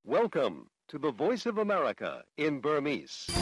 Welcome to the Voice of America in Burmese. ။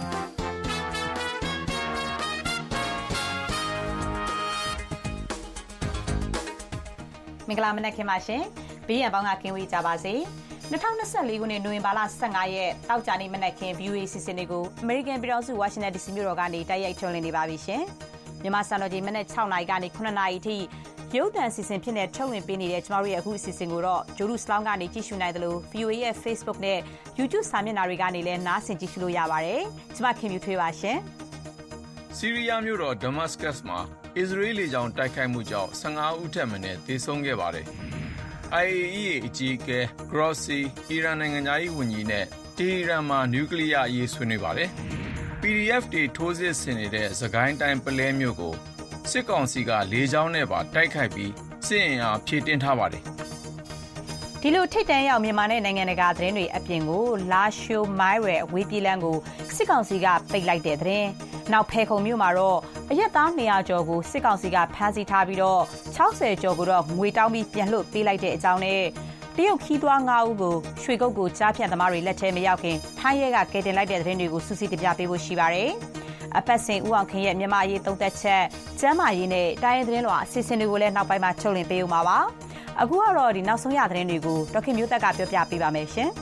မင်္ဂလာမနက်ခင်းပါရှင်။ဘေးရန်ပေါင်းကကင်းဝေးကြပါစေ။2024ခုနှစ်နိုဝင်ဘာလ15ရက်တောက်ကြနေ့မနက်ခင်း VOA စီစဉ်တွေကို American ပြည်ထောင်စု Washington DC မြို့တော်ကနေတိုက်ရိုက်ထုတ်လွှင့်နေပါပြီရှင်။မြန်မာစံတော်ချိန်မနက်6နာရီကနေ9နာရီထိရုပ်သံအစီအစဉ်ဖြစ်တဲ့ထုတ်လွှင့်ပေးနေတဲ့ကျမတို့ရဲ့အခုအစီအစဉ်ကိုတော့ဂျိုရုစလောင်းကနေကြည့်ရှုနိုင်တယ်လို့ VOA ရဲ့ Facebook နဲ့ YouTube စာမျက်နှာတွေကနေလည်းနားဆင်ကြည့်ရှုလို့ရပါတယ်။ကျမခင်မြူထွေးပါရှင်။ဆီးရီးယားမြို့တော် Damascus မှာအစ္စရေးလေကြောင်းတိုက်ခိုက်မှုကြောင့်15ဦးထက်မနည်းသေဆုံးခဲ့ပါတယ်။ IAEA အကြီးအကဲ Grossi အီရန်နိုင်ငံသားဝန်ကြီးနဲ့တီဟီရန်မှာနျူကလ িয়ার အရေးဆွေးနွေးပါတယ်။ PDF တွေထိုးစစ်ဆင်နေတဲ့စကိုင်းတိုင်းပလဲမြို့ကိုစစ်ကောင်စီကလေကြောင်းနဲ့ပါတိုက်ခိုက်ပြီးစစ်အင်အားဖြည့်တင်းထားပါတယ်။ဒီလိုထိတ်တန့်ရောက်မြန်မာနဲ့နိုင်ငံတကာသတင်းတွေအပြင်ကိုလာရှိုမိုင်းရယ်အဝေးပြေးလမ်းကိုစစ်ကောင်စီကပိတ်လိုက်တဲ့သတင်း။နောက်ဖဲခုံမြို့မှာတော့အရက်သား200ကျော်ကိုစစ်ကောင်စီကဖမ်းဆီးထားပြီးတော့60ကျော်ကိုတော့ငွေတောင်းပြီးပြန်လွှတ်ပေးလိုက်တဲ့အကြောင်းနဲ့တရုတ်ခီးသွွား9ဦးကိုရွှေကုတ်ကိုကြားဖြတ်သမားတွေလက်ထဲမရောက်ခင်ထိုင်းရဲကကယ်တင်လိုက်တဲ့သတင်းတွေကိုစူးစီးတင်ပြပေးဖို့ရှိပါတယ်။အပတ်စဉ်ဦးအောင်ခင်ရဲ့မြန်မာရေးသုံးသက်ချက်ကျမ်းမာရေးနဲ့တိုင်းရင်းသတင်းလွှာအစီအစဉ်တွေကိုလည်းနောက်ပိုင်းမှာထုတ်လွှင့်ပေးဦးမှာပါ။အခုကတော့ဒီနောက်ဆုံးရသတင်းတွေကိုဒေါက်ခင်မျိုးသက်ကပြောပြပေးပါမယ်ရှင်။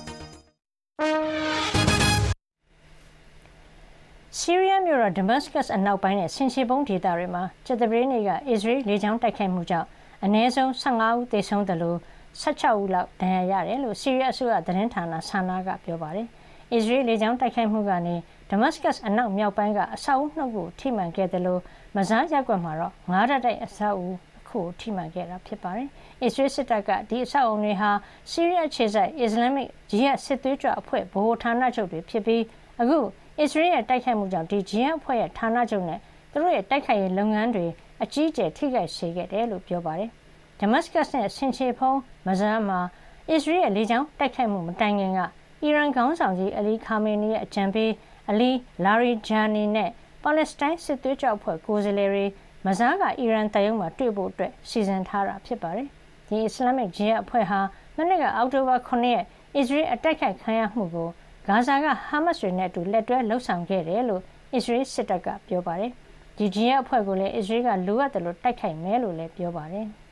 ဆီးရီးယားမြို့တော် Damascus အနောက်ပိုင်းနဲ့ဆင်ခြေဖုံးဒေသတွေမှာကြာသပတေးနေ့ကအစ္စရေးလေကြောင်းတိုက်ခိုက်မှုကြောင့်အနည်းဆုံး15ဦးသေဆုံးသလို16ဦးလောက်ဒဏ်ရာရတယ်လို့ဆီးရီးယားအစိုးရသတင်းဌာန SANA ကပြောပါတယ်။အစ္စရေးလေကြောင်းတိုက်ခိုက်မှုကနေ Damascus အနောက်မြောက်ပိုင်းကအဆောက်အဦ2ခုထိမှန်ခဲ့တယ်လို့မဇားရပ်ကွက်မှာတော့9ဓာတ်တိုက်အဆောက်အဦခုထိမှန်ခဲ့တာဖြစ်ပါတယ်။အစ္စရေးစစ်တပ်ကဒီအဆောက်အဦတွေဟာဆီးရီးယားခြေစိုက်အစ္စလာမစ်ဂျီဟတ်စစ်သွေးကြွအဖွဲ့ဗဟိုဌာနချုပ်တွေဖြစ်ပြီးအခုအစ္စရေးရဲ့တိုက်ခိုက်မှုကြောင့်ဒီဂျီဟတ်အဖွဲ့ရဲ့ဌာနချုပ်နဲ့သူတို့ရဲ့တိုက်ခိုက်ရေးလုပ်ငန်းတွေအကြီးအကျယ်ထိခိုက်စေခဲ့တယ်လို့ပြောပါတယ်။ Damascus နဲ့ဆင်ခြေဖုံးမဇားမှာအစ္စရေးရဲ့လေကြောင်းတိုက်ခိုက်မှုမတိုင်ခင်ကအီရန်ခေါင်းဆောင်ကြီးအလီခါမေနီရဲ့အကြံပေးအလီလာရီဂျာနီနဲ့ပါလက်စတိုင်းစစ်သွေးကြွအဖွဲ့ကိုယ်စားလှယ်တွေမဇားကအီရန်တပ်ရုံးမှာတွေ့ဖို့အတွက်စီစဉ်ထားတာဖြစ်ပါတယ်။ဒီအစ္စလာမစ်ဂျီဟတ်အဖွဲ့ဟာမနေ့ကအောက်တိုဘာ9ရက်အစ္စရေးအတိုက်ခိုက်ခံရမှုကိုဂါဇာကဟာမတ်စ်တွေနဲ့အတူလက်တွဲလှုပ်ဆောင်ခဲ့တယ်လို့အစ္စရေးစစ်တပ်ကပြောပါတယ်။ဒီဂျီဟတ်အဖွဲ့ကိုလည်းအစ္စရေးကလိုအပ်တယ်လို့တိုက်ခိုက်မယ်လို့လည်းပြောပါတယ်။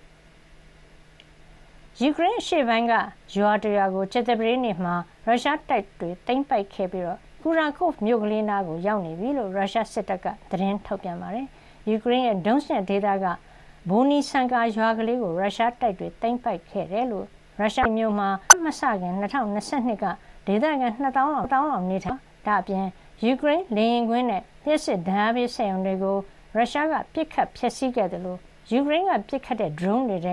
ယူကရိန်းအရှေ့ပိုင်းကရွာတရွာကိုကြာသပတေးနေ့မှာရုရှားတပ်တွေသိမ်းပိုက်ခဲ့ပြီးတော့ကူရာကော့ဖ်မြို့ကလေးနားကိုရောက်နေပြီလို့ရုရှားစစ်တပ်ကသတင်းထုတ်ပြန်ပါတယ်။ယူကရိန်းရဲ့ဒုံးစနစ်ဒေသကဘိုနီဆန်ကာရွာကလေးကိုရုရှားတပ်တွေသိမ်းပိုက်ခဲ့တယ်လို့ရုရှားမျိုးမှာမစခင်2022ကဒေသခံ2000လောက်နေထိုင်ဒါအပြင်ယူကရိန်းလေယာဉ်ကွင်းနဲ့လျှပ်စစ်ဓာတ်အားပေးစက်ရုံတွေကိုရုရှားကပစ်ခတ်ဖျက်ဆီးခဲ့တယ်လို့ယူကရိန်းကပစ်ခတ်တဲ့ drone တွေက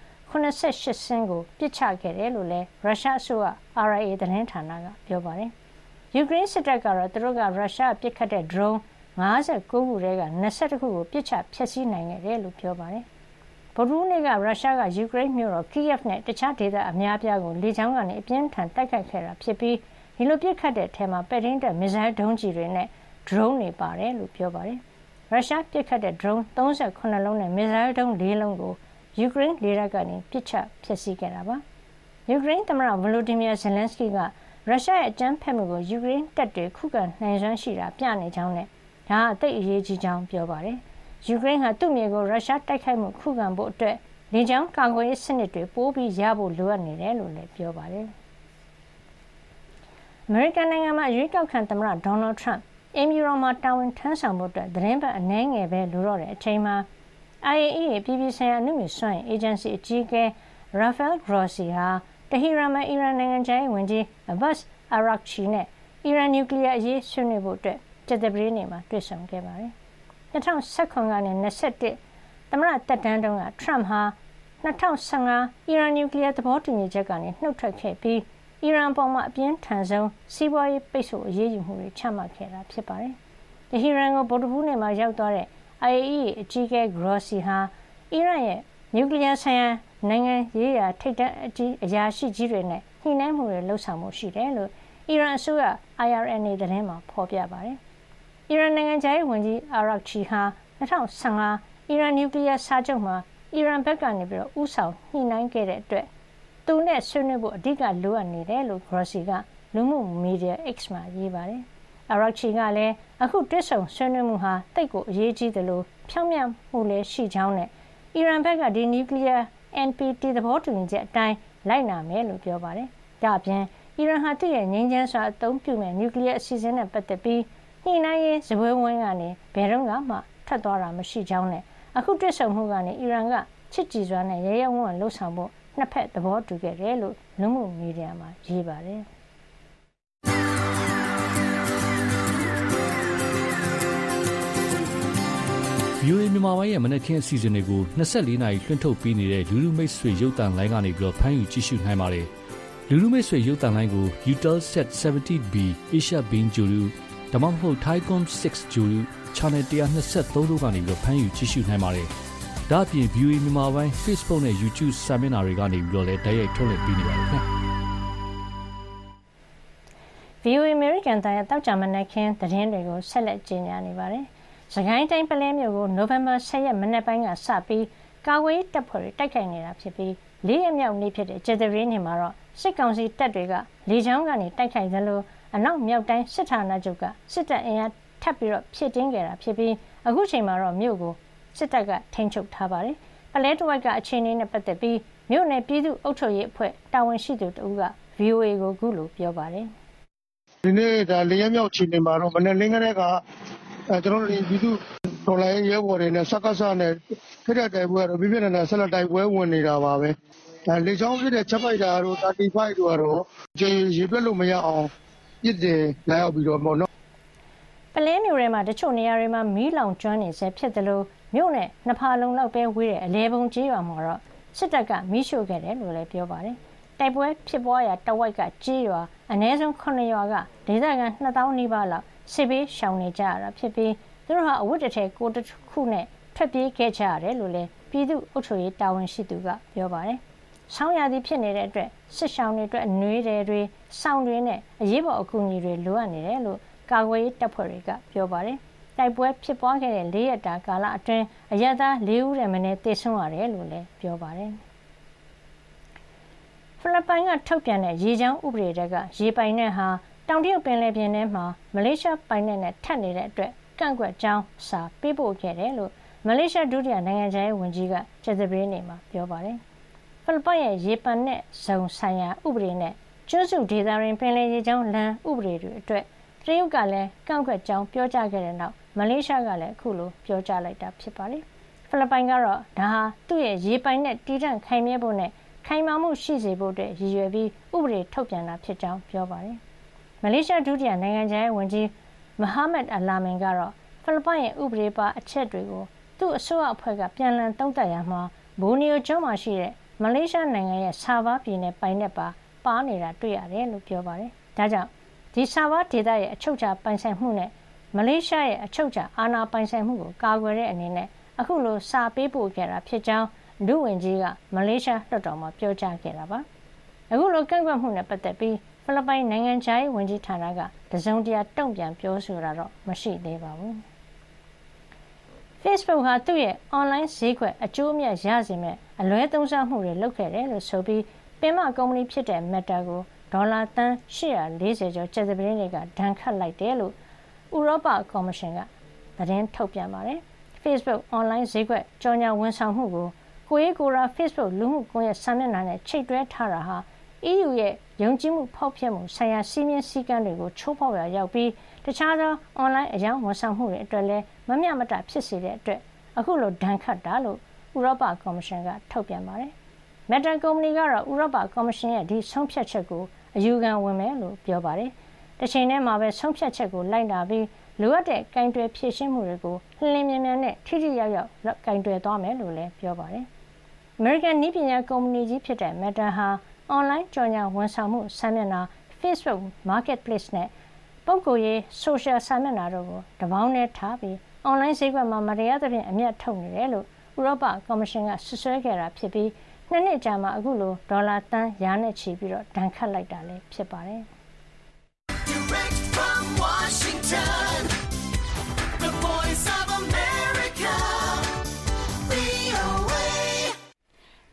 88စင်းကိုပစ်ချခဲ့တယ်လို့လည်းရုရှားအစိုးရ RIA သတင်းဌာနကပြောပါတယ်။ယူကရိန်းစစ်တပ်ကတော့သူတို့ကရုရှားပစ်ခတ်တဲ့ drone 59ခုထဲက22ခုကိုပစ်ချဖျက်ဆီးနိုင်ခဲ့တယ်လို့ပြောပါတယ်။ဗုဒ္ဓဟူးနေ့ကရုရှားကယူကရိန်းမြို့တော် Kyiv နဲ့တခြားဒေသအများအပြားကိုလေကြောင်းကနေအပြင်းထန်တိုက်ခိုက်ခဲ့တာဖြစ်ပြီးဒီလိုပစ်ခတ်တဲ့အထက်မှာပဲ့ထိန်းတပ်မစ်ဇိုင်းဒုံးကျည်တွေနဲ့ drone တွေပါတယ်လို့ပြောပါတယ်။ရုရှားပစ်ခတ်တဲ့ drone 38လုံးနဲ့မစ်ဇိုင်းဒုံး4လုံးကိုယူကရိန်းလေတပ်ကနေပစ်ချဖျက်ဆီးခဲ့တာပါ။ယူကရိန်းသမ္မတဗလိုဒီမီယာဇယ်လန်စကီကရုရှားရဲ့အကြမ်းဖက်မှုကိုယူကရိန်းတပ်တွေခုခံနိုင်စွမ်းရှိတာပြနေကြောင်းနဲ့ဒါအသိအရေးကြီးကြောင်းပြောပါတယ်။ယူကရိန်းဟာသူ့မြေကိုရုရှားတိုက်ခိုက်မှုခုခံဖို့အတွက်လေကြောင်းကာကွယ်ရေးစနစ်တွေပိုးပြီးရဖို့လိုအပ်နေတယ်လို့လည်းပြောပါတယ်။အမေရိကန်နိုင်ငံမှာရွေးကောက်ခံသမ္မတဒေါ်နယ်ထရန့်အင်မြူတော်မှာတာဝန်ထမ်းဆောင်ဖို့အတွက်သတင်းပတ်အနည်းငယ်ပဲလိုတော့တဲ့အချိန်မှာIAEA ပြည်ပဆိုင်ရာအနုမြစွမ်းအင်အေဂျင်စီအကြီးအကဲ Rafael Grossi ဟာတဟီရန်မှာအီရန်နိုင်ငံခြားရေးဝန်ကြီး Abbas Araghchi နဲ့အီရန်နျူကလ িয়ার အရေးဆွေးနွေးဖို့အတွက်ကြာသပတေးနေ့မှာတွေ့ဆုံခဲ့ပါတယ်။2019ကနေ21သမ္မတတက်တန်းတုန်းကထရမ့်ဟာ2015အီရန်နျူကလ িয়ার သဘောတူညီချက်ကနေနှုတ်ထွက်ခဲ့ပြီးအီရန်ပေါ်မှာအပြင်းထန်ဆုံးစီးပွားရေးပိတ်ဆို့အရေးယူမှုတွေချမှတ်ခဲ့တာဖြစ်ပါတယ်။တဟီရန်ကိုဗုဒ္ဓဟူးနေ့မှာရောက်သွားတဲ့ IAEA အကြီးအကဲ Grossi ဟာအီရန်ရဲ့နျူကလ িয়ার ဆိုင်ရာနိုင်ငံရေးရာထိပ်တန်းအရာရှိကြီးတွေနဲ့ညှိနှိုင်းမှုတွေလှုပ်ဆောင်မှုရှိတယ်လို့အီရန်အစိုးရ IRNA သတင်းမှာဖော်ပြပါတယ်။အီရန်နိုင်ငံခြားရေးဝန်ကြီး Araghchi ဟာ2015အီရန်နျူကလ িয়ার စာချုပ်မှာအီရန်ဘက်ကနေဦးဆောင်ညှိနှိုင်းခဲ့တဲ့အတွက်သူနဲ့ဆွေးနွေးဖို့အဓိကလိုအပ်နေတယ်လို့ Grossi ကလူမှုမီဒီယာ X မှာရေးပါတယ်။ Araghchi ကလည်းအခုတွေ့ဆုံဆွေးနွေးမှုဟာတိတ်ကိုအရေးကြီးတယ်လို့ဖြောင့်မတ်မှုလည်းရှိကြောင်းနဲ့အီရန်ဘက်ကဒီနျူကလ িয়ার NPT သဘောတူညီချက်အတိုင်းလိုက်နာမယ်လို့ပြောပါတယ်။ဒါ့အပြင်အီရန်ဟာသူ့ရဲ့ငြိမ်းချမ်းစွာအသုံးပြုမဲ့နျူကလ িয়ার အစီအစဉ်နဲ့ပတ်သက်ပြီးညှိနှိုင်းရေးစားပွဲဝိုင်းကနေဘယ်တော့မှထွက်သွားတာမရှိကြောင်းနဲ့အခုတွေ့ဆုံမှုကနေအီရန်ကချစ်ကြည်စွာနဲ့ရဲရဲဝံ့ဝံ့လှုပ်ဆောင်ဖို့နှစ်ဖက်သဘောတူခဲ့တယ်လို့လူမှုမီဒီယာမှာရေးပါတယ်။ VOA မြန်မာပိုင်းရဲ့မနက်ခင်းအစီအစဉ်တွေကို24နာရီလွှင့်ထုတ်ပေးနေတဲ့လူလူမိတ်ဆွေရုပ်သံလိုင်းကနေဖမ်းယူကြည့်ရှုနိုင်ပါတယ်။လူလူမိတ်ဆွေရုပ်သံလိုင်းကို Eutelsat 70B Asia Beam Guru ဒါမှမဟုတ် Thaicom 6 Guru Channel 123တို့ကနေဖမ်းယူကြည့်ရှုနိုင်ပါတယ်။ဒါ့အပြင် VOA မြန်မာပိုင်း Facebook နဲ့ YouTube စာမျက်နှာတွေကနေလည်းတိုက်ရိုက်ထုတ်လွှင့်ပေးနေပါတယ်ခင်ဗျာ။ VOA American တိုင်းရဲ့တောက်ကြမနက်ခင်းသတင်းတွေကိုဆက်လက်ကြေညာနေပါတယ်။စကိုင်းတိုင်းပလဲမြို့ကိုနိုဝင်ဘာ10ရက်မနက်ပိုင်းကစပြီးကာကွယ်ရေးတပ်ဖွဲ့တွေတိုက်ခိုက်နေတာဖြစ်ပြီး၄ရက်မြောက်နေ့ဖြစ်တဲ့ကြာသပတေးနေ့မှာတော့စစ်ကောင်စီတပ်တွေကလေကြောင်းကနေတိုက်ခိုက်သလိုအနောက်မြောက်တိုင်းစစ်ဌာနချုပ်ကစစ်တပ်အင်အားထပ်ပြီးဖြည့်တင်းခဲ့တာဖြစ်ပြီးအခုချိန်မှာတော့မြို့ကိုစစ်တပ်ကထိန်းချုပ်ထားပါတယ်။ပလဲတဝိုက်ကအခြေအနေနဲ့ပတ်သက်ပြီးမြို့နယ်ပြည်သူ့အုပ်ချုပ်ရေးအဖွဲ့တာဝန်ရှိသူတဦးက VOA ကိုအခုလိုပြောပါတယ်။ဒီနေ့ဒါ၄ရက်မြောက်ချိန်မှာတော့မနေ့လင်းကတည်းကကျွန်တော်တို့ပြည်သူတော်လိုင်းရဲဘော်တွေနဲ့စက္ကစနဲ့ထိတဲ့တိုက်ပွဲတော့ပြပြနေတာဆက်လက်တိုက်ပွဲဝင်နေတာပါပဲလေချောင်းဖြစ်တဲ့ချက်ပိုက်တာတို့35တို့ကတော့ကျေရေတွက်လို့မရအောင်ပြစ်တယ်လာရောက်ပြီးတော့ပေါ့နော်ပလဲမြို့ထဲမှာတချို့နေရာတွေမှာမီးလောင်ကျွမ်းနေဆဲဖြစ်တယ်လို့မြို့နဲ့နှစ်ဖာလုံလောက်ပဲဝေးတဲ့အလဲပုံကြီးရွာမှာတော့စစ်တပ်ကမီးရှို့ခဲ့တယ်လို့လည်းပြောပါတယ်တိုက်ပွဲဖြစ်ပွားရာတဝိုက်ကကြီးရွာအနည်းဆုံး9ရွာကဒေသခံ2000နီးပါးလောက်စစ်ဘေးရှောင်နေကြရတာဖြစ်ပြီးသူတို့ဟာအဝတ်တထည်ကိုတစ်ခုနဲ့ထွက်ပြေးခဲ့ကြရတယ်လို့လည်းပြည်သူ့အုပ်ချုပ်ရေးတာဝန်ရှိသူကပြောပါတယ်။ဆောင်းရာသီဖြစ်နေတဲ့အတွက်စစ်ရှောင်တွေအတွက်အနွေးတွေစောင်းတွေနဲ့အရေးပေါ်အကူအညီတွေလိုအပ်နေတယ်လို့ကာကွယ်ရေးတပ်ဖွဲ့တွေကပြောပါတယ်။တိုက်ပွဲဖြစ်ပွားခဲ့တဲ့4ရက်တာကာလအတွင်းအရပ်သား4ဦးရဲ့မင်းသေဆုံးရတယ်လို့လည်းပြောပါတယ်။ဖိလစ်ပိုင်ကထုတ်ပြန်တဲ့ရေကြောင်းဥပဒေတွေကရေပိုင်နက်ဟာတောင်တရုတ်ပင်လယ်ပြင်ထဲမှာမလေးရှားပိုင်နက်နဲ့ထပ်နေတဲ့အတွက်ကန့်ကွက်ကြောင်းစာပေးပို့ခဲ့တယ်လို့မလေးရှားဒုတိယနိုင်ငံခြားရေးဝန်ကြီးကကြာသပတေးနေ့မှာပြောပါတယ်။ဖိလစ်ပိုင်ရဲ့ရေပိုင်နက်ဇုံဆိုင်ရာဥပဒေနဲ့ကျွန်းစုဒေသတွင်ပင်လယ်ရေကြောင်းလမ်းဥပဒေတွေအတွက်တရုတ်ကလည်းကန့်ကွက်ကြောင်းပြောကြားခဲ့တဲ့နောက်မလေးရှားကလည်းအခုလိုပြောကြားလိုက်တာဖြစ်ပါတယ်။ဖိလစ်ပိုင်ကတော့ဒါဟာသူ့ရဲ့ရေပိုင်နက်တည်တံ့ခိုင်မြဲဖို့နဲ့ခိုင်မာမှုရှိစေဖို့အတွက်ရည်ရွယ်ပြီးဥပဒေထုတ်ပြန်တာဖြစ်ကြောင်းပြောပါတယ်။မလေးရှားဒုတိယနိုင်ငံခြားရေးဝန်ကြီးမဟာမက်အလာမင်ကတော့ဖိလစ်ပိုင်ရဲ့ဥပဒေပါအချက်တွေကိုသူ့အစိုးရအဖွဲ့ကပြန်လည်သုံးသပ်ရမှာဘိုနီယိုကျွန်းမှာရှိတဲ့မလေးရှားနိုင်ငံရဲ့ဆာဗာပြည်နယ်ပိုင်နက်ပါနေတာတွေ့ရတယ်လို့ပြောပါတယ်။ဒါကြောင့်ဒီဆာဗာဒေသရဲ့အချုပ်အခြာပိုင်ဆိုင်မှုနဲ့မလေးရှားရဲ့အချုပ်အခြာအာဏာပိုင်ဆိုင်မှုကိုကာကွယ်တဲ့အနေနဲ့အခုလိုစာပေးပို့ခဲ့တာဖြစ်ကြောင်းဒုဝန်ကြီးကမလေးရှားလွှတ်တော်မှာပြောကြားခဲ့တာပါ။အခုလိုကန့်ကွက်မှုနဲ့ပတ်သက်ပြီးဖိလစ်ပိုင်နိုင်ငံခြားရေးဝန်ကြီးဌာနကတစုံတရာတုံ့ပြန်ပြောဆိုတာတော့မရှိသေးပါဘူး။ Facebook ဟာသူ့ရဲ့ online ဈေးကွက်အကျိုးအမြတ်ရစေမဲ့အလွဲသုံးစားမှုတွေလုပ်ခဲ့တယ်လို့ဆိုပြီးပင်မကုမ္ပဏီဖြစ်တဲ့ Meta ကိုဒေါ်လာသန်း840ကျော်ကျပ်သပတေးနေ့ကဒဏ်ခတ်လိုက်တယ်လို့ဥရောပကော်မရှင်ကသတင်းထုတ်ပြန်ပါတယ်။ Facebook online ဈေးကွက်ကြော်ညာဝန်ဆောင်မှုကိုကိုရေးကိုရာ Facebook လူမှုကွန်ရက်စာမျက်နှာနဲ့ချိတ်တွဲထားတာဟာ EU ရဲ့ယုံကြည်မှုဖောက်ဖျက်မှုဆိုင်ရာစီးမြင်စည်းကမ်းတွေကိုချိုးဖောက်ရာရောက်ပြီးတခြားသော online အကြောင်းဝန်ဆောင်မှုတွေအတွက်လည်းမမျှမတဖြစ်စေတဲ့အတွက်အခုလိုဒဏ်ခတ်တာလို့ဥရောပကော်မရှင်ကထုတ်ပြန်ပါတယ်။ Meta ကုမ္ပဏီကတော့ဥရောပကော်မရှင်ရဲ့ဒီဆုံးဖြတ်ချက်ကိုအယူခံဝင်မယ်လို့ပြောပါတယ်။တစ်ချိန်တည်းမှာပဲဆုံးဖြတ်ချက်ကိုလိုက်နာပြီးလိုအပ်တဲ့ကင်တွယ်ဖြည့်ရှင်းမှုတွေကိုလျင်လျင်မြန်မြန်နဲ့ထိထိရောက်ရောက်ကင်တွယ်သွားမယ်လို့လည်းပြောပါတယ်။ American နည်းပညာကုမ္ပဏီကြီးဖြစ်တဲ့ Meta ဟာ online ကြော်ညာဝန်ဆောင်မှုစာမျက်နှာ Facebook Marketplace နဲ့ပုဂ္ဂိုလ်ရေး social စာမျက်နှာတို့ကိုတပေါင်းတည်းထားပြီး online ဈေးကွက်မှာမတရားသဖြင့်အမြတ်ထုတ်နေတယ်လို့ဥရောပကော်မရှင်ကဆွဆွဲခဲ့တာဖြစ်ပြီး2နှစ်ကြာမှအခုလိုဒေါ်လာသန်းရာနဲ့ချီပြီးတော့ဒဏ်ခတ်လိုက်တာလည်းဖြစ်ပါတယ်။ Direct from Washington, the voice of America, VOA.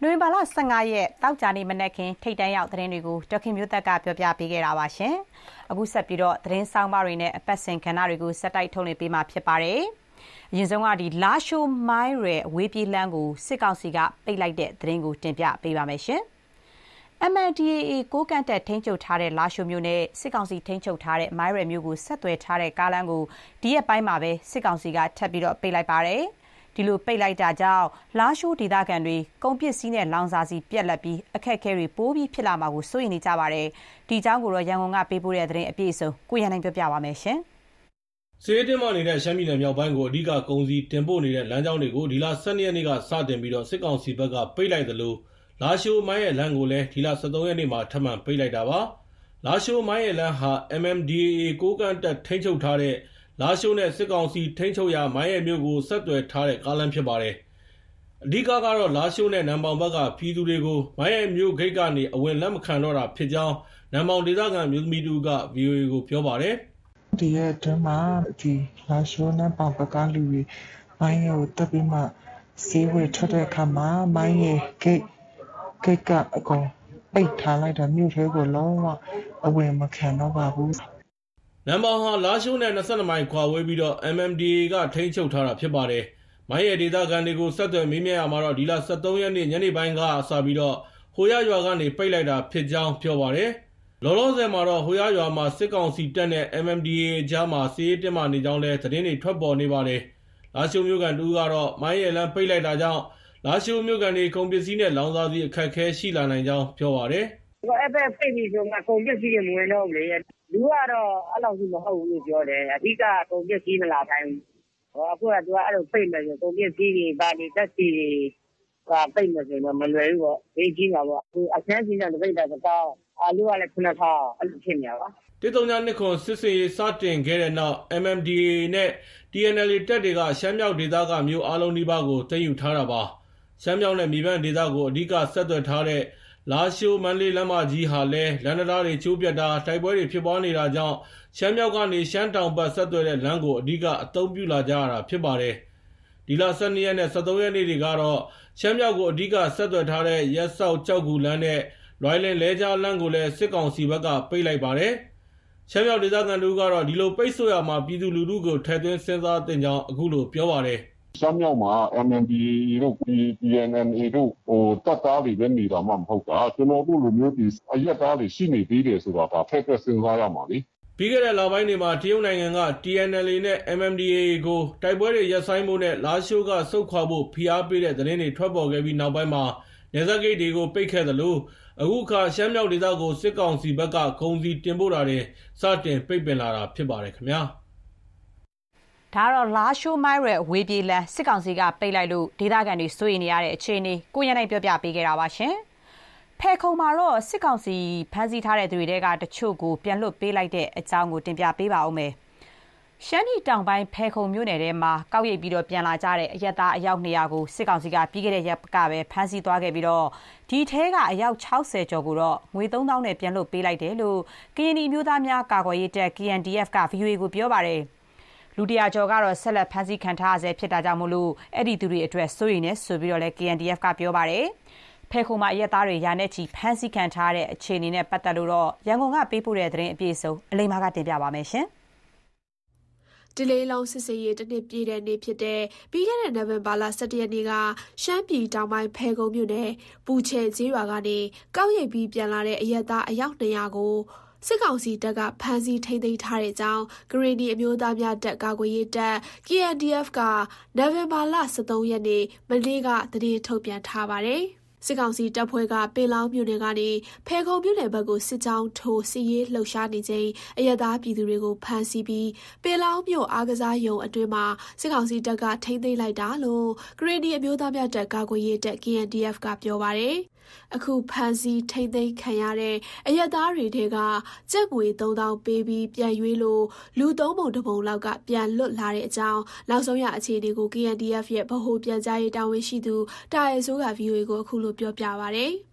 နိုဝင်ဘာလ15ရက်တောက်ကြနေ့မနက်ခင်းထိတ်တန်းရောက်သတင်းတွေကိုဒေါခင်မျိုးသက်ကပြောပြပေးခဲ့တာပါရှင်။အခုဆက်ပြီးတော့သတင်းဆောင်မတွေနဲ့အပတ်စဉ်ကဏ္ဍတွေကိုဆက်တိုက်ထုတ်လွှင့်ပေးမှာဖြစ်ပါတယ်။အရင်ဆုံးကလာရှိုးမိုင်းရယ်ဝေးပြေးလမ်းကိုစစ်ကောင်စီကပိတ်လိုက်တဲ့သတင်းကိုတင်ပြပေးပါမယ်ရှင်။ MNDAA ကိုကန့်တက်ထိန်းချုပ်ထားတဲ့လာရှိုးမြို့နဲ့စစ်ကောင်စီထိန်းချုပ်ထားတဲ့မိုင်းရယ်မြို့ကိုဆက်သွယ်ထားတဲ့ကားလမ်းကိုဒီရက်ပိုင်းမှာပဲစစ်ကောင်စီကထပ်ပြီးတော့ပိတ်လိုက်ပါတယ်။ဒီလိုပိတ်လိုက်တာကြောင့်လာရှိုးဒေသခံတွေကုန်ပစ္စည်းနဲ့လောင်စာဆီပြက်လက်ပြီးအခက်အခဲတွေပိုပြီးဖြစ်လာမှာကိုစိုးရိမ်နေကြပါတယ်။ဒီအကြောင်းကိုတော့ရန်ကုန်ကပေးပို့တဲ့သတင်းအပြည့်အစုံကိုရန်နိုင်ပြောပြပါမယ်ရှင်။စစ်ရေးတင်းမာနေတဲ့ရှမ်းပြည်နယ်မြောက်ပိုင်းကိုအဓိကကုန်စည်တင်ပို့နေတဲ့လမ်းကြောင်းတွေကိုဒီလ12ရက်နေ့ကစတင်ပြီးတော့စစ်ကောင်စီဘက်ကပိတ်လိုက်သလိုလာရှိုးမိုင်းရဲ့လမ်းကိုလည်းဒီလ13ရက်နေ့မှာထပ်မံပိတ်လိုက်တာပါ။လာရှိုးမိုင်းရဲ့လမ်းဟာ MNDAA ကိုကန့်တက်ထိန်းချုပ်ထားတဲ့လာရှိုးနဲ့စစ်ကောင်စီထိန်းချုပ်ရာမိုင်းရဲမြို့ကိုဆက်သွယ်ထားတဲ့ကားလမ်းဖြစ်ပါတယ်။အဓိကကတော့လာရှိုးနဲ့နမ်ပေါင်ဘက်ကပြည်သူတွေကိုမိုင်းရဲမြို့ဂိတ်ကနေအဝင်လက်မခံတော့တာဖြစ်ကြောင်းနမ်ပေါင်ဒေသခံမျိုးသမီးတူက VOA ကိုပြောပါတယ်။ဒီရက်အတွင်းမှာဒီလာရှိုးနမ်ပေါင်ဘက်ကလူတွေမိုင်းရဲကိုတက်ပြီးမှစေးဝေထွက်တဲ့အခါမှာမိုင်းရဲဂိတ်ကအကုန်ပိတ်ထားလိုက်တာမြို့ထဲကိုလုံးဝအဝင်မခံတော့ပါဘူး။နမ်ပေါင်ဟာလာရှိုးနဲ့22မိုင်ခွာဝေးပြီးတော့ MNDAA ကထိန်းချုပ်ထားတာဖြစ်ပါတယ်။မိုင်းရဲဒေသခံတွေကိုဆက်သွယ်မေးမြန်းရမှာတော့ဒီလ13ရက်နေ့ညနေပိုင်းကစပြီးတော့ဟိုရရွာကနေပိတ်လိုက်တာဖြစ်ကြောင်းပြောပါတယ်။လောလောဆယ်မှာတော့ဟိုရရွာမှာစစ်ကောင်စီတပ်နဲ့ MNDAA ကြားမှာစစ်ရေးတင်းမာနေကြောင်းလည်းသတင်းတွေထွက်ပေါ်နေပါတယ်။လာရှိုးမြို့ကန်တူကတော့မိုင်းရဲလမ်းပိတ်လိုက်တာကြောင့်လာရှိုးမြို့ကန်တွေကုန်ပစ္စည်းနဲ့လောင်စာဆီအခက်အခဲရှိလာနိုင်ကြောင်းပြောပါတယ်။အဲ့ဘက်ပိတ်ပြီးဆိုမှကုန်ပစ္စည်းတွေမဝင်တော့ဘူးလေ။လူကတော့အဲ့လောက်ကြီးမဟုတ်ဘူးလို့ပြောတယ်။အဓိကကုန်ပစ္စည်းမလာတိုင်းဘူး။အခုကသူကအဲ့လိုပိတ်မယ်ဆိုကုန်ပစ္စည်းတွေဗာဒီတက်စီတွေကပိတ်မယ်ဆိုတော့မလွယ်ဘူးပေါ့။ဒီကြီးမှာပေါ့။အခုအချမ်းကြီးနဲ့ပိတ်တာတော့အာလူကလည်း9000အဲ့လိုဖြစ်နေတာပါ။139စစ်စင်ရေးစတင်ခဲ့တဲ့နောက် MNDAA နဲ့ TNLA တပ်တွေကရှမ်းမြောက်ဒေသကမြို့အားလုံးနီးပါးကိုသိမ်းယူထားတာပါ။ရှမ်းမြောက်နဲ့မြေပန်းဒေသကိုအဓိကဆက်သွယ်ထားတဲ့လာရှိုးမန္တလေးလမ်းမကြီးဟာလည်းလမ်းတရားတွေချိုးပြတ်တာတိုက်ပွဲတွေဖြစ်ပွားနေတာကြောင့်ရှမ်းမြောက်ကနေရှမ်းတောင်ဘက်ဆက်သွယ်တဲ့လမ်းကိုအဓိကအသုံးပြုလာကြရတာဖြစ်ပါတယ်။ဒီလ12ရက်နဲ့13ရက်နေ့တွေကတော့ရှမ်းမြောက်ကိုအဓိကဆက်သွယ်ထားတဲ့ရက်စောက်ကြောက်ကူလမ်းနဲ့လွိုင်လင်လဲကြားလမ်းကိုလည်းစစ်ကောင်စီဘက်ကပိတ်လိုက်ပါတယ်။ရှမ်းမြောက်ဒေသခံတို့ကတော့ဒီလိုပိတ်ဆို့ရမှာပြည်သူလူထုကိုထည့်သွင်းစဉ်းစားသင့်ကြောင်းအခုလိုပြောပါတယ်။ရှမ်းမြောက်မှာ MNDAA တို့ PNNA တို့တပ်သားတွေပဲနေတာမှမဟုတ်တာကျွန်တော်တို့လိုမျိုးဒီအရက်သားတွေရှိနေသေးတယ်ဆိုတာဒါဖက်သက်စဉ်းစားရမှာလေပြီးခဲ့တဲ့လပိုင်းတွေမှာတရုတ်နိုင်ငံက TNLA နဲ့ MNDAA ကိုတိုက်ပွဲတွေရပ်ဆိုင်းဖို့နဲ့လာရှိုးကဆုတ်ခွာဖို့ဖိအားပေးတဲ့သတင်းတွေထွက်ပေါ်ခဲ့ပြီးနောက်ပိုင်းမှာနယ်စပ်ဂိတ်တွေကိုပိတ်ခဲ့သလိုအခုခါရှမ်းမြောက်ဒေသကိုစစ်ကောင်စီဘက်ကကုန်စည်တင်ပို့တာတွေစတင်ပိတ်ပင်လာတာဖြစ်ပါတယ်ခင်ဗျာဒါတော့လာရှိုးမိုင်းရယ်ဝေးပြေးလမ်းစစ်ကောင်စီကပိတ်လိုက်လို့ဒေသခံတွေစိုးရိမ်နေရတဲ့အခြေအနေကိုရန်နိုင်ပြောပြပေးခဲ့တာပါရှင်။ဖဲခုံမှာတော့စစ်ကောင်စီဖမ်းဆီးထားတဲ့သူတွေကတချို့ကိုပြန်လွတ်ပေးလိုက်တဲ့အကြောင်းကိုတင်ပြပေးပါဦးမယ်။ရှမ်းပြည်တောင်ပိုင်းဖဲခုံမြို့နယ်ထဲမှာကောက်ရိပ်ပြီးတော့ပြန်လာကြတဲ့အရက်သားအယောက်200ကိုစစ်ကောင်စီကပြီးခဲ့တဲ့ရက်ကပဲဖမ်းဆီးသွားခဲ့ပြီးတော့ဒီထဲကအယောက်60ကျော်ကိုတော့ငွေ3000နဲ့ပြန်လွတ်ပေးလိုက်တယ်လို့ကရင်နီမျိုးသားများကာကွယ်ရေးတပ် KNDF က VOA ကိုပြောပါတယ်။လူ100ကျော်ကတော့ဆက်လက်ဖမ်းဆီးခံထားရဆဲဖြစ်တာကြောင့်မို့လို့အဲ့ဒီသူတွေအတွက်စိုးရိမ်နေဆိုပြီးတော့လည်း KNDF ကပြောပါတယ်။ဖဲခုံမှာအရက်သားတွေရာနဲ့ချီဖမ်းဆီးခံထားတဲ့အခြေအနေနဲ့ပတ်သက်လို့တော့ရန်ကုန်ကပေးပို့တဲ့သတင်းအပြည့်အစုံအလိမ္မာကတင်ပြပါမယ်ရှင်။ဒီလေးလုံးစစ်စေးရေးတစ်နှစ်ပြည့်တဲ့နေ့ဖြစ်တဲ့ပြီးခဲ့တဲ့နိုဝင်ဘာလ17ရက်နေ့ကရှမ်းပြည်တောင်ပိုင်းဖဲခုံမြို့နယ်ပူချဲကျေးရွာကနေကောက်ရိပ်ပြီးပြန်လာတဲ့အရက်သားအယောက်200ကိုစစ်ကောင်စီတပ်ကဖမ်းဆီးထိန်းသိမ်းထားတဲ့အကြောင်းကရင်နီအမျိုးသားများတပ်ကာကွယ်ရေးတပ် KNDF ကနိုဝင်ဘာလ13ရက်နေ့မနေ့ကသတင်းထုတ်ပြန်ထားပါတယ်။စစ်ကောင်စီတပ်ဖွဲ့ကပင်လောင်းမြို့နယ်ကနေဖဲခုံမြို့နယ်ဘက်ကိုစစ်ကြောင်းထိုးစစ်ရေးလှုပ်ရှားနေချိန်အရက်သားပြည်သူတွေကိုဖမ်းဆီးပြီးပင်လောင်းမြို့အားကစားရုံအတွင်းမှာစစ်ကောင်စီတပ်ကထိန်းသိမ်းလိုက်တာလို့ကရင်နီအမျိုးသားများတပ်ကာကွယ်ရေးတပ် KNDF ကပြောပါတယ်။အခုဖမ်းဆီးထိန်းသိမ်းခံရတဲ့အရက်သားတွေထဲကကျပ်ငွေ3000ပေးပြီးပြန်ရွေးလို့လူ3ပုံ1ပုံလောက်ကပြန်လွတ်လာတဲ့အကြောင်းနောက်ဆုံးရအခြေအနေကို KNDF ရဲ့ဗဟိုပြန်ကြားရေးတာဝန်ရှိသူတာရဲစိုးက VOA ကိုအခုလိုပြောပြပါဗျ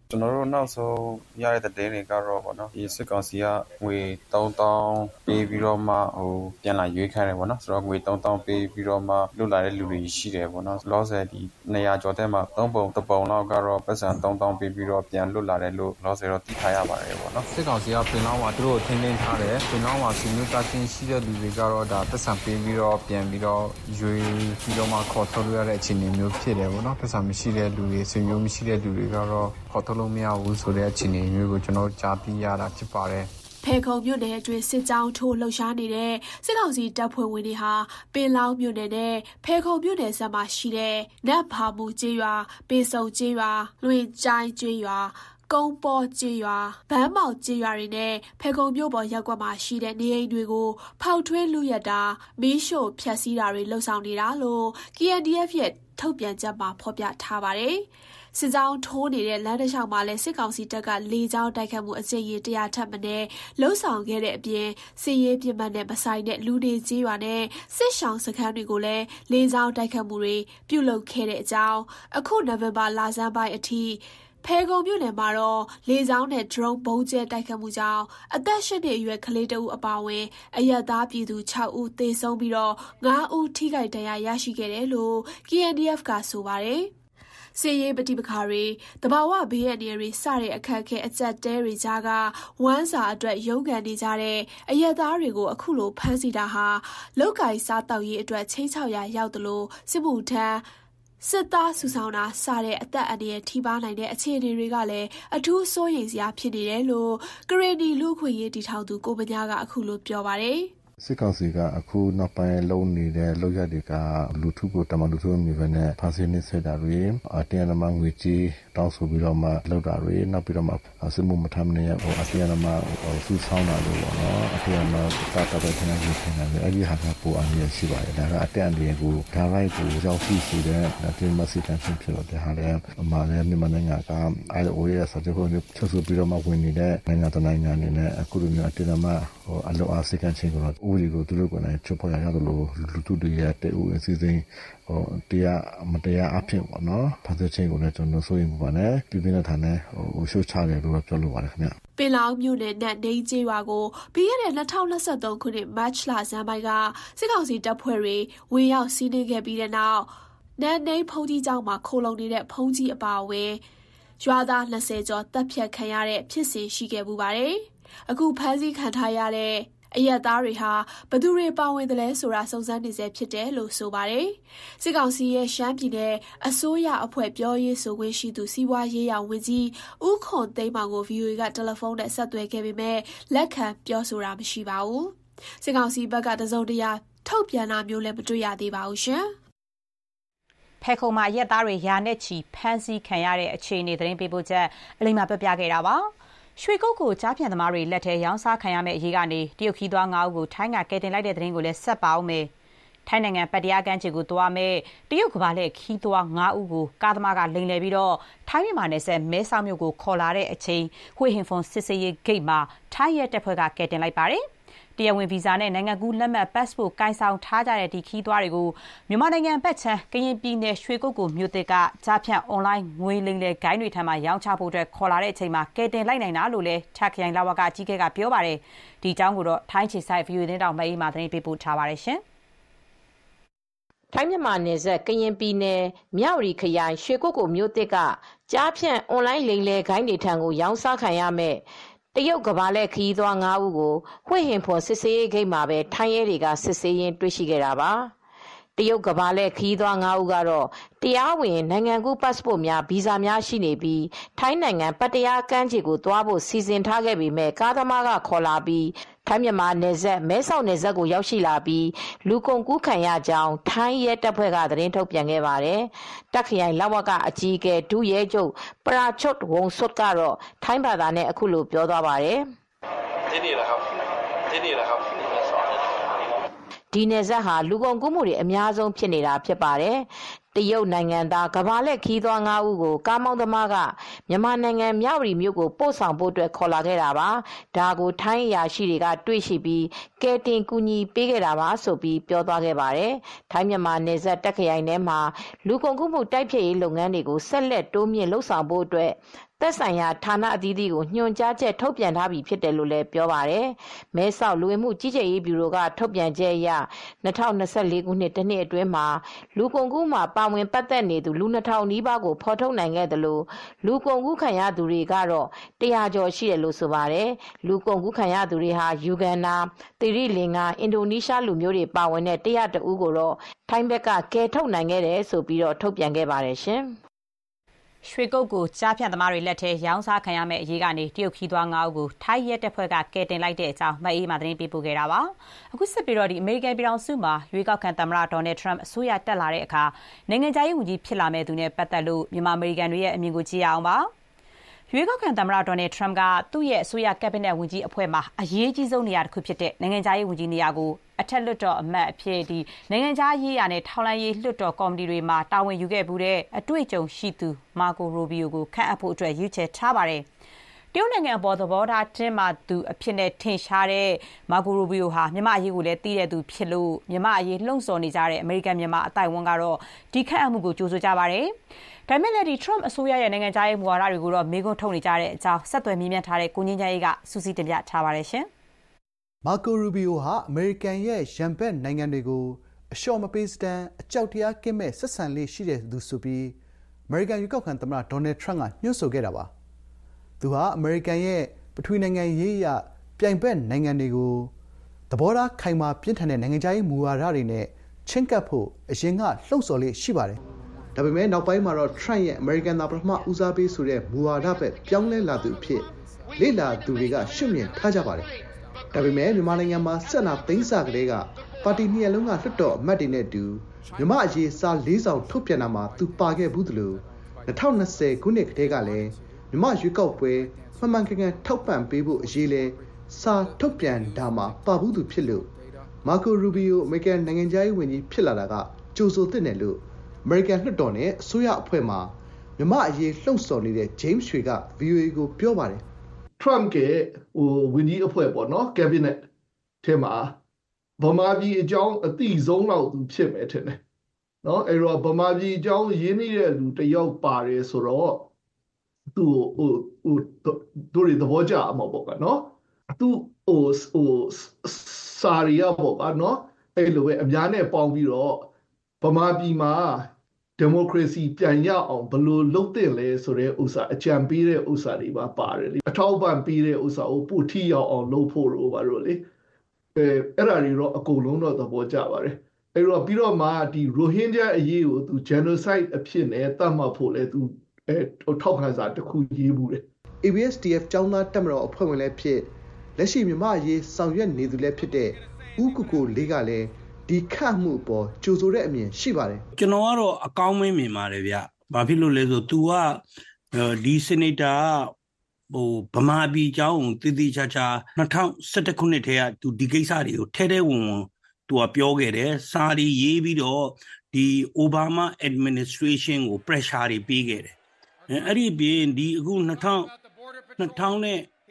ကျွန်တော်တို့နောက်ဆုံးရတဲ့တဲ့တွေကတော့ပေါ့နော်ဒီစစ်ကောင်စီကငွေ3000ပေးပြီးတော့မှပြန်လာရွေးခိုင်းတယ်ပေါ့နော်ဆိုတော့ငွေ3000ပေးပြီးတော့မှလွတ်လာတဲ့လူတွေရှိတယ်ပေါ့နော်လောဆယ်ဒီ200ကျော်တဲ့မှာ3ပုံလောက်ကတော့ပတ်စံ3000ပေးပြီးတော့ပြန်လွတ်လာတယ်လို့လောဆယ်တော့သိထားရပါတယ်ပေါ့နော်စစ်ကောင်စီကပင်လောင်းမှာသူတို့ထင်းထင်းထားတယ်ပင်လောင်းမှာစီမျိုးသားချင်းရှိတဲ့လူတွေကတော့ဒါပတ်စံပေးပြီးတော့ပြန်ပြီးတော့ရွေးပြီးတော့မှခေါ်ထုတ်လို့ရတဲ့အခြေအနေမျိုးဖြစ်တယ်ပေါ့နော်ပတ်စံမရှိတဲ့လူတွေစီမျိုးမရှိတဲ့လူတွေကတော့ခေါ်ထုတ်လို့မရဘူးဆိုတဲ့အခြေအနေမျိုးကိုကျွန်တော်ကြားသိရတာဖြစ်ပါတယ်ဖဲခုံမြို့နယ်အတွင်းစစ်ကြောင်းထိုးလှုပ်ရှားနေတဲ့စစ်ကောင်စီတပ်ဖွဲ့ဝင်တွေဟာပင်လောင်းမြို့နယ်နဲ့ဖဲခုံမြို့နယ်ဆက်မှာရှိတဲ့နတ်ဖာမူကျေးရွာပင်စုံကျေးရွာလွင်ကျိုင်းကျေးရွာကုန်းပေါ်ကျေးရွာဗန်းမောက်ကျေးရွာတွေနဲ့ဖဲခုံမြို့ပေါ်ရပ်ကွက်မှာရှိတဲ့နေအိမ်တွေကိုဖောက်ထွင်းလူရက်တာမီးရှို့ဖျက်ဆီးတာတွေလှုပ်ဆောင်နေတာလို့ KNDF ရဲ့ထုတ်ပြန်ချက်မှာဖော်ပြထားပါတယ်စစ်ကြောင်းထိုးနေတဲ့လမ်းတစ်လျှောက်မှာလည်းစစ်ကောင်စီတပ်ကလေကြောင်းတိုက်ခတ်မှုအကြိမ်ရေ100ထပ်မံလှုံ့ဆော်ခဲ့တဲ့အပြင်စစ်ရေးပြစ်မှတ်နဲ့မဆိုင်တဲ့လူတွေကြီးရွာနဲ့စစ်ရှောင်းစခန်းတွေကိုလည်းလေကြောင်းတိုက်ခတ်မှုတွေပြုလုပ်ခဲ့တဲ့အကြောင်းအခုနိုဝင်ဘာလဆန်းပိုင်းအထိဖဲခုံမြို့နယ်မှာတော့လေကြောင်းနဲ့ drone ဘုံကျဲတိုက်ခတ်မှုကြောင့်အသက်8နှစ်အရွယ်ကလေးတဦးအပါအဝင်အရပ်သားပြည်သူ6ဦးသေဆုံးပြီးတော့9ဦးထိခိုက်ဒဏ်ရာရရှိခဲ့တယ်လို့ KNDF ကဆိုပါတယ်စစ်ရေးပဋိပက္ခတွေတဘာဝဘေးရန်တွေစတဲ့အခက်အခဲအကျက်တဲတွေကြားကဝမ်းစာအတွက်ရုန်းကန်နေကြတဲ့အရက်သားတွေကိုအခုလိုဖမ်းဆီးတာဟာလောက်ကင်စားတောက်ရေးအတွက်ချင်းချောက်ရရောက်တယ်လို့စစ်မှုထမ်းစစ်သားစုဆောင်တာစတဲ့အသက်အန္တရာယ်ထိပါနိုင်တဲ့အခြေအနေတွေကလည်းအထူးစိုးရိမ်စရာဖြစ်နေတယ်လို့ကရင်နီလူခွင့်ရေးတီထောင်သူကိုပညာကအခုလိုပြောပါတယ်စစ်ကောင်စီကအခုနောက်ပိုင်းလုံနေတဲ့လောက်ရတွေကလူထုကိုတမန်လူထုမျိုးပဲနဲ့ဖန်ဆင်းနေစေတာတွေတရားနမငွေကြီးတောင်းဆိုပြီးတော့မှလောက်တာတွေနောက်ပြီးတော့မှစစ်မှုမထမ်းနေရတရားနမစုဆောင်းတာလို့ပေါ့နော်တရားနမတာတာထနေနေတယ်အဲ့ဒီဟာကပိုအမြင်ရှိပါတယ်ဒါကအတက်အန္တရာယ်ကိုဒါလိုက်ကိုရောက်ရှိတဲ့တရားမစစ်တမ်းဖြစ်လို့တဲ့ဟာလည်းအမှလည်းမြန်မာနိုင်ငံကအဲ့လိုရစတဲ့ကိုချုပ်ဆိုပြီးတော့မှဝင်နေတဲ့နိုင်ငံတနိုင်ငံအနေနဲ့အခုလိုမျိုးတရားနမအလောအားစိတ်ကချင်းကိုဦးဒီကိုသူတို့ကလည်းချုပ်ဖော်ရတယ်လို့လူထုတွေရဲ့တူအစီအစဉ်တရားမတရားအဖြစ်ပေါ့နော်ဖတ်တဲ့ချင်းကိုလည်းကျွန်တော်ဆိုရင်ပါနဲ့ပြပြနေတာနဲ့ရှုချတယ်လို့ပြောလို့ပါတယ်ခင်ဗျပင်လောင်းမြို့နယ်နဲ့နေကျေးရွာကိုပြီးခဲ့တဲ့2023ခုနှစ်မတ်လဆန်းပိုင်းကစစ်ကောင်စီတပ်ဖွဲ့တွေဝင်ရောက်စီးနင်းခဲ့ပြီးတဲ့နောက်နန်းနေဖုန်ကြီးကျောင်းမှာခိုလုံနေတဲ့ဖုန်ကြီးအပါအဝင်ရွာသား20ကျော်တပ်ဖြတ်ခံရတဲ့ဖြစ်စဉ်ရှိခဲ့ပူပါတယ်အခုဖမ်းဆီးခံထားရတဲ့အရက်သားတွေဟာဘသူတွေပါဝင်တယ်လဲဆိုတာစုံစမ်းနေစေဖြစ်တယ်လို့ဆိုပါတယ်။စစ်ကောင်စီရဲ့ရှမ်းပြည်နယ်အစိုးရအဖွဲ့ပြောရေးဆိုခွင့်ရှိသူစီးပွားရေးရာဝန်ကြီးဦးခွန်သိန်းမောင်ကို VOA ကတယ်လီဖုန်းနဲ့ဆက်သွယ်ခဲ့ပေမဲ့လက်ခံပြောဆိုတာမရှိပါဘူး။စစ်ကောင်စီဘက်ကတစုံတရာထုတ်ပြန်တာမျိုးလည်းမတွေ့ရသေးပါဘူးရှင်။ဖဲခုံမှာရက်သားတွေယာနဲ့ချီဖမ်းဆီးခံရတဲ့အခြေအနေသတင်းပေးပို့ချက်အလိမ္မာပြပြခဲ့တာပါ။ရွှေကုတ်ကိုကြားဖြန့်သမားတွေလက်ထဲရောင်းစားခံရမယ့်အရေးကနေတရုတ်ခီးသွွား9ဦးကိုထိုင်းကကယ်တင်လိုက်တဲ့သတင်းကိုလည်းဆက်ပါအောင်မယ်။ထိုင်းနိုင်ငံပတ္တရားကမ်းခြေကိုသွားမဲ့တရုတ်ကမ္ဘာလှည့်ခီးသွွား9ဦးကိုကားသမားကလိမ်လည်ပြီးတော့ထိုင်းမြန်မာနယ်စပ်မဲဆောက်မြို့ကိုခေါ်လာတဲ့အချိန်ဟွေဟင်ဖွန်စစ်စေးရေးဂိတ်မှာထိုင်းရဲတပ်ဖွဲ့ကကယ်တင်လိုက်ပါတယ်။တရားဝင်ဗီဇာနဲ့နိုင်ငံကူးလက်မှတ် passport ကိုင်ဆောင်ထားကြတဲ့ဒီခီးသွွားတွေကိုမြန်မာနိုင်ငံဘက်ခြမ်းကရင်ပြည်နယ်ရွှေကုတ်ကိုမြို့သစ်ကကြားဖြန့် online ငွေလိမ်လည်ဂိုင်းတွေထံမှရောင်းချဖို့အတွက်ခေါ်လာတဲ့အချိန်မှာကယ်တင်လိုက်နိုင်တာလို့လည်းထခရိုင်လာဝကအကြီးအကဲကပြောပါတယ်။ဒီအကြောင်းကိုတော့ထိုင်းခြေဆိုင် VOA သတင်းတောင်မအေးမာသတင်းပေးပို့ထားပါတယ်ရှင်။ထိုင်းမြန်မာနယ်စပ်ကရင်ပြည်နယ်မြဝတီခရိုင်ရွှေကုတ်ကိုမြို့သစ်ကကြားဖြန့် online လိမ်လည်ဂိုင်းတွေထံကိုရောင်းစားခံရမယ့်တရုတ်ကမ္ဘာလှည့်ခရီးသွား9ဦးကိုဟွေဟင်ဖွန်စစ်ဆေးရေးဂိတ်မှာပဲထိုင်းရဲတွေကစစ်ဆေးရင်းတွေ့ရှိခဲ့တာပါတရုတ်ကမ္ဘာလှည့်ခရီးသွား9ဦးကတော့တရားဝင်နိုင်ငံကူး passport များဗီဇာများရှိနေပြီးထိုင်းနိုင်ငံပတ္တရားကမ်းခြေကိုသွားဖို့စီစဉ်ထားခဲ့ပေမဲ့ကားသမားကခေါ်လာပြီးထိုင်းမြန်မာနယ်စပ်မဲဆောက်နယ်စပ်ကိုရောက်ရှိလာပြီးလူကုန်ကူးခံရကြောင်းထိုင်းရဲတပ်ဖွဲ့ကသတင်းထုတ်ပြန်ခဲ့ပါတယ်။တပ်ခရိုင်လဝကအကြီးအကဲဒုရဲချုပ်ပရာချွတ်ဝုံဆွတ်ကတော့ထိုင်းဘာသာနဲ့အခုလိုပြောသွားပါတယ်။ဒီနယ်စပ်ဟာလူကုန်ကူးမှုတွေအများဆုံးဖြစ်နေတာဖြစ်ပါတယ်။တရုတ်နိုင်ငံသားကမ္ဘာလှည့်ခီးသွွား9ဦးကိုကားမောင်းသမားကမြန်မာနိုင်ငံမြဝတီမြို့ကိုပို့ဆောင်ဖို့အတွက်ခေါ်လာခဲ့တာပါ။ဒါကိုထိုင်းအရာရှိတွေကတွေ့ရှိပြီးကယ်တင်ကူညီပေးခဲ့တာပါဆိုပြီးပြောသွားခဲ့ပါတယ်။ထိုင်းမြန်မာနယ်စပ်တပ်ခရိုင်ထဲမှာလူကုန်ကူးမှုတိုက်ဖျက်ရေးလုပ်ငန်းတွေကိုဆက်လက်တိုးမြင့်လှုပ်ဆောင်ဖို့အတွက်သက်ဆိုင်ရာဌာနအသီးသီးကိုညွှန်ကြားချက်ထုတ်ပြန်ထားပြီဖြစ်တယ်လို့လည်းပြောပါတယ်။မဲဆောက်လူဝင်မှုကြီးကြပ်ရေးဗျူရိုကထုတ်ပြန်ချက်အရ2024ခုနှစ်တစ်နှစ်အတွင်းမှာလူကုန်ကူးမှာပါဝင်ပတ်သက်နေသူလူ2000နီးပါးကိုဖော်ထုတ်နိုင်ခဲ့တယ်လို့လူကုန်ကူးခံရသူတွေကတော့100ကျော်ရှိတယ်လို့ဆိုပါတယ်။လူကုန်ကူးခံရသူတွေဟာယူဂန်ဒါ၊သီရိလင်္ကာ၊အင်ဒိုနီးရှားလူမျိုးတွေပါဝင်တဲ့100ဦးကိုတော့ထိုင်းဘက်ကကယ်ထုတ်နိုင်ခဲ့တယ်ဆိုပြီးတော့ထုတ်ပြန်ခဲ့ပါတယ်ရှင်။ရွှေကုတ်ကိုကြားဖြတ်သမားတွေလက်ထဲရောင်းစားခံရမယ့်အရေးကနေတရုတ်ခီးသွား9ဦးကိုထိုင်းရဲတပ်ဖွဲ့ကကယ်တင်လိုက်တဲ့အကြောင်းမအေးမာသတင်းပေးပို့ခဲ့တာပါ။အခုဆက်ပြီးတော့အမေရိကန်ပြည်ထောင်စုမှာရွေးကောက်ခံသမ္မတဒေါ်နယ်ထရမ့်အစိုးရတက်လာတဲ့အခါနိုင်ငံခြားရေးဝန်ကြီးဖြစ်လာမယ့်သူနဲ့ပတ်သက်လို့မြန်မာအမေရိကန်တွေရဲ့အမြင်ကိုကြည့်ရအောင်ပါ။ရွေးကောက်ခံသမ္မတဒေါ်နယ်ထရမ့်ကသူ့ရဲ့အစိုးရကက်ဘိနက်ဝန်ကြီးအဖွဲ့မှာအရေးကြီးဆုံးနေရာတစ်ခုဖြစ်တဲ့နိုင်ငံခြားရေးဝန်ကြီးနေရာကိုအထက်လွှတ်တော်အမတ်အဖြစ်နိုင်ငံခြားရေးရာနဲ့ထောက်လှမ်းရေးလွှတ်တော်ကော်မတီတွေမှာတာဝန်ယူခဲ့မှုတဲ့အတွေ့အကြုံရှိသူမာကိုရိုဘီယိုကိုခန့်အပ်ဖို့အတွက်ရွေးချယ်ထားပါတယ်။တရုတ်နိုင်ငံအပေါ်သဘောထားတင်းမာသူအဖြစ်နဲ့ထင်ရှားတဲ့မာကိုရိုဘီယိုဟာမြန်မာအရေးကိုလည်းသိတဲ့သူဖြစ်လို့မြန်မာအရေးလှုံ့ဆော်နေကြတဲ့အမေရိကန်မြန်မာအတိုင်းအဝန်ကတော့ဒီခန့်အပ်မှုကိုကြိုဆိုကြပါတယ်။ဒါပေမဲ့လည်းTrump အစိုးရရဲ့နိုင်ငံခြားရေးမူဝါဒတွေကိုတော့မေးခွန်းထုတ်နေကြတဲ့အကြောင်းဆက်သွယ်မြင်မြန်ထားတဲ့ကိုငင်းချမ်းရေးကစူးစီးတင်ပြထားပါတယ်ရှင်။မာကိုရူဘီယိုဟာအမေရိကန်ရဲ့ရန်ဘက်နိုင်ငံတွေကိုအလျှော့မပေးစတမ်းအကြောက်တရားကင်းမဲ့ဆက်ဆံလေးရှိတဲ့သူဆိုပြီးအမေရိကန်ရွေးကောက်ခံသမ္မတဒေါ်နယ်ထရမ့်ကညွှန်ဆိုခဲ့တာပါ။သူဟာအမေရိကန်ရဲ့ပထဝီနိုင်ငံရေးအရပြိုင်ဘက်နိုင်ငံတွေကိုသဘောထားခိုင်မာပြင်းထန်တဲ့နိုင်ငံခြားရေးမူဝါဒတွေနဲ့ချင့်ကပ်ဖို့အရင်ကလှုံ့ဆော်လေးရှိပါတယ်။ဒါပေမဲ့နောက်ပိုင်းမှာတော့ထရမ့်ရဲ့အမေရိကန်သားပထမဦးစားပေးဆိုတဲ့မူဝါဒပဲပြောင်းလဲလာသူအဖြစ်လေ့လာသူတွေကရှုမြင်ထားကြပါတယ်။ဒါပေမဲ့မြန်မာနိုင်ငံမှာဆက်နာသိမ်းစာကလေးကပါတီနှစ်ရပ်လုံးကလွှတ်တော်အမတ်တွေနဲ့အတူမြန်မာအရေးစာ၄ဆောင်ထုတ်ပြန်တာမှာသူပါခဲ့ဘူးသလို2020ခုနှစ်ကတည်းကလည်းမြန်မာရွေးကောက်ပွဲမှန်မှန်ကန်ကန်ထောက်ပံ့ပေးဖို့အရေးလဲစာထုတ်ပြန်တာမှာပါဘူးသူဖြစ်လို့မာကိုရူဘီယိုအမေရိကန်နိုင်ငံခြားရေးဝန်ကြီးဖြစ်လာတာကကြိုဆိုသင့်တယ်လို့အမေရိကန်လွှတ်တော်နဲ့အစိုးရအဖွဲ့မှာမြန်မာအရေးလှုံ့ဆော်နေတဲ့ဂျိမ်းရွှေက VOA ကိုပြောပါတယ်ထရမ့်ကဝန်ကြီးအဖွဲ့ပေါ့နော်ကက်ဘိနက်ထဲမှာဗမာပြည်အကြောင်းအသိဆုံးလောက်သူဖြစ်မယ်ထင်တယ်နော်အဲ့တော့ဗမာပြည်အကြောင်းရင်းနှီးတဲ့လူတယောက်ပါတယ်ဆိုတော့သူတို့တွေသဘောကျမှာပေါ့ကနော်သူစာရီယာပေါ့ကနော်အဲ့လိုပဲအများနဲ့ပေါင်းပြီးတော့ဗမာပြည်မှာဒီမိုကရေစီပြန်ရအောင်ဘယ်လိုလုပ်သင့်လဲဆိုတဲ့ဥစ္စာအကြံပေးတဲ့ဥစ္စာတွေပါပါတယ်လေအထောက်ပံ့ပေးတဲ့ဥစ္စာကိုပို့ထိရောက်အောင်လုပ်ဖို့လို့ပါလို့လေအဲ့ဒါတွေတော့အကုန်လုံးတော့သဘောကျပါတယ်အဲ့တော့ပြီးတော့မှဒီရိုဟင်ဂျာအရေးကိုသူ genocide အဖြစ်နဲ့သတ်မှတ်ဖို့လဲသူထောက်ခံစာတစ်ခုရေးမှုတယ် ABSDF ကျောင်းသားတက်မတော်အဖွဲ့ဝင်လည်းဖြစ်လက်ရှိမြန်မာအရေးဆောင်ရွက်နေသူလည်းဖြစ်တဲ့ဦးကိုကိုလေးကလည်းဒီခတ်မှုပေါ်ကြိုဆိုတဲ့အမြင်ရှိပါတယ်ကျွန်တော်ကတော့အကောင်းမင်းမြင်ပါတယ်ဗျ။ဘာဖြစ်လို့လဲဆို तू ကဒီစနေတာဗမာပြည်အကြောင်းတည်တည်ချာချာ2011ခုနှစ်ထဲက तू ဒီကိစ္စတွေကိုထဲထဲဝင်ဝင် तू ကပြောခဲ့တယ်။စာရီရေးပြီးတော့ဒီ Obama administration ကို pressure တွေပေးခဲ့တယ်။အဲ့ဒီပြင်ဒီအခု2021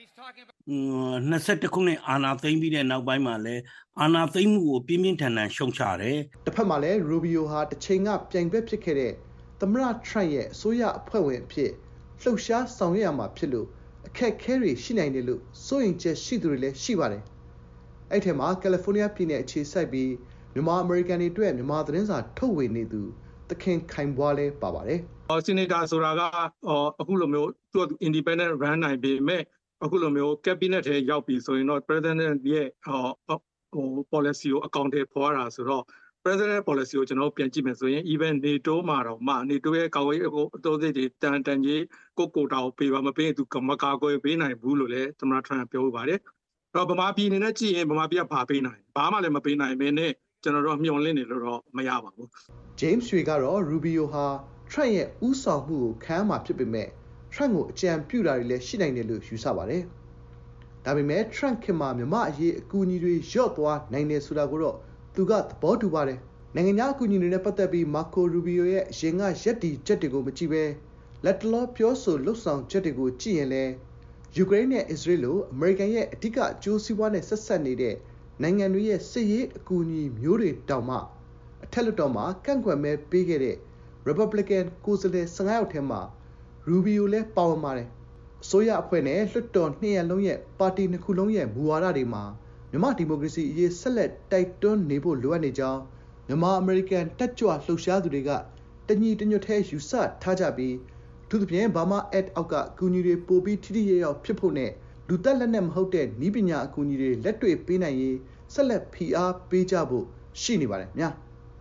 ခုနှစ်အာဏာသိမ်းပြီးတဲ့နောက်ပိုင်းမှာလည်းအာဏာသိမ်းမှုကိုပြင်းပြင်းထန်ထန်ရှုံချတယ်။တစ်ဖက်မှာလည်းရူဘီယိုဟာတစ်ချိန်ကပြိုင်ဘက်ဖြစ်ခဲ့တဲ့သမ္မတထရမ့်ရဲ့အစိုးရအဖွဲ့ဝင်အဖြစ်လှုပ်ရှားဆောင်ရွက်ရမှာဖြစ်လို့အခက်အခဲတွေရှိနိုင်တယ်လို့စိုးရိမ်ချက်ရှိသူတွေလည်းရှိပါတယ်။အဲ့ထက်မှာကယ်လီဖိုးနီးယားပြည်နယ်အခြေစိုက်ပြီးမြန်မာအမေရိကန်တွေအတွက်မြန်မာသတင်းစာထုတ်ဝေနေသူသခင်ခိုင်ဘွားလည်းပါပါတယ်။ဆီနီတာဆိုတာကအခုလိုမျိုးသူက independent run နိုင်ပေမဲ့အခုလိုမျိုး cabinet ထဲရောက်ပြီဆိုရင်တော့ president ရဲ့policy ကိုအကောင့်ထဲပေါ်လာဆိုတော့ president policy ကိုကျွန်တော်ပြန်ကြည့်မယ်ဆိုရင် even NATO မှာတော့NATO ရဲ့ကာကွယ်ရေးအတိုးစိတ်တွေတန်ကြီးကိုတာကိုပေးပါမပေးရင်သူမကာကွယ်ပေးနိုင်ဘူးလို့လည်းသမ္မတထရမ့်ပြောပါတယ်။အဲ့တော့ဗမာပြည်အနေနဲ့ကြည့်ရင်ဗမာပြည်ကဘာပေးနိုင်ဘာမှလည်းမပေးနိုင်မင်းနဲ့ကျွန်တော်တို့မျှော်လင့်နေလို့တော့မရပါဘူး။ James ရွှေကတော့ရူဘီယိုဟာထရမ့်ရဲ့ဥဆောင်မှုကိုခံမှာဖြစ်ပေမဲ့ထရမ့်ကိုအကြံပြုတာတွေလည်းရှိနိုင်တယ်လို့ယူဆပါတယ်။ဒါပေမဲ့ထရမ့်ခင်မှာမြန်မာအရေးအကူအညီတွေလျော့သွားနိုင်တယ်ဆိုတာကိုတော့သူကသဘောတူပါတယ်။နိုင်ငံခြားအကူအညီတွေနဲ့ပတ်သက်ပြီးမာကိုရူဘီယိုရဲ့အရင်ကရက်တီချက်တွေကိုမကြည့်ဘဲလက်တလောပြောဆိုလှုပ်ဆောင်ချက်တွေကိုကြည့်ရင်လည်းယူကရိန်းနဲ့အစ္စရေးလိုအမေရိကန်ရဲ့အဓိကအကျိုးစီးပွားနဲ့ဆက်ဆက်နေတဲ့နိုင်ငံတွေရဲ့စစ်ရေးအကူအညီမျိုးတွေတောင်မှအထက်လွှတ်တော်မှာကန့်ကွက်မဲပေးခဲ့တဲ့ Republican ကိုယ်စားလှယ်15ယောက်ထဲမှာရူဘီယိုလည်းပါဝင်ပါတယ်ဆိုရအဖွဲ့နဲ့လွှတ်တော်နှစ်ရပ်လုံးရဲ့ပါတီနှစ်ခုလုံးရဲ့မူဝါဒတွေမှာမြန်မာဒီမိုကရေစီအရေးဆက်လက်တိုက်တွန်းနေဖို့လိုအပ်နေကြောင်းမြန်မာအမေရိကန်တက်ကြွလှုပ်ရှားသူတွေကတညီတညွတ်ထဲယူဆထားကြပြီးသူသဖြင့်ဘာမာအက်အောက်ကကူညီတွေပို့ပြီးထိထိရောက်ဖြစ်ဖို့နဲ့လူသက်လက်နဲ့မဟုတ်တဲ့နည်းပညာအကူအညီတွေလက်တွေ့ပေးနိုင်ရေးဆက်လက်ဖိအားပေးကြဖို့ရှိနေပါတယ်များ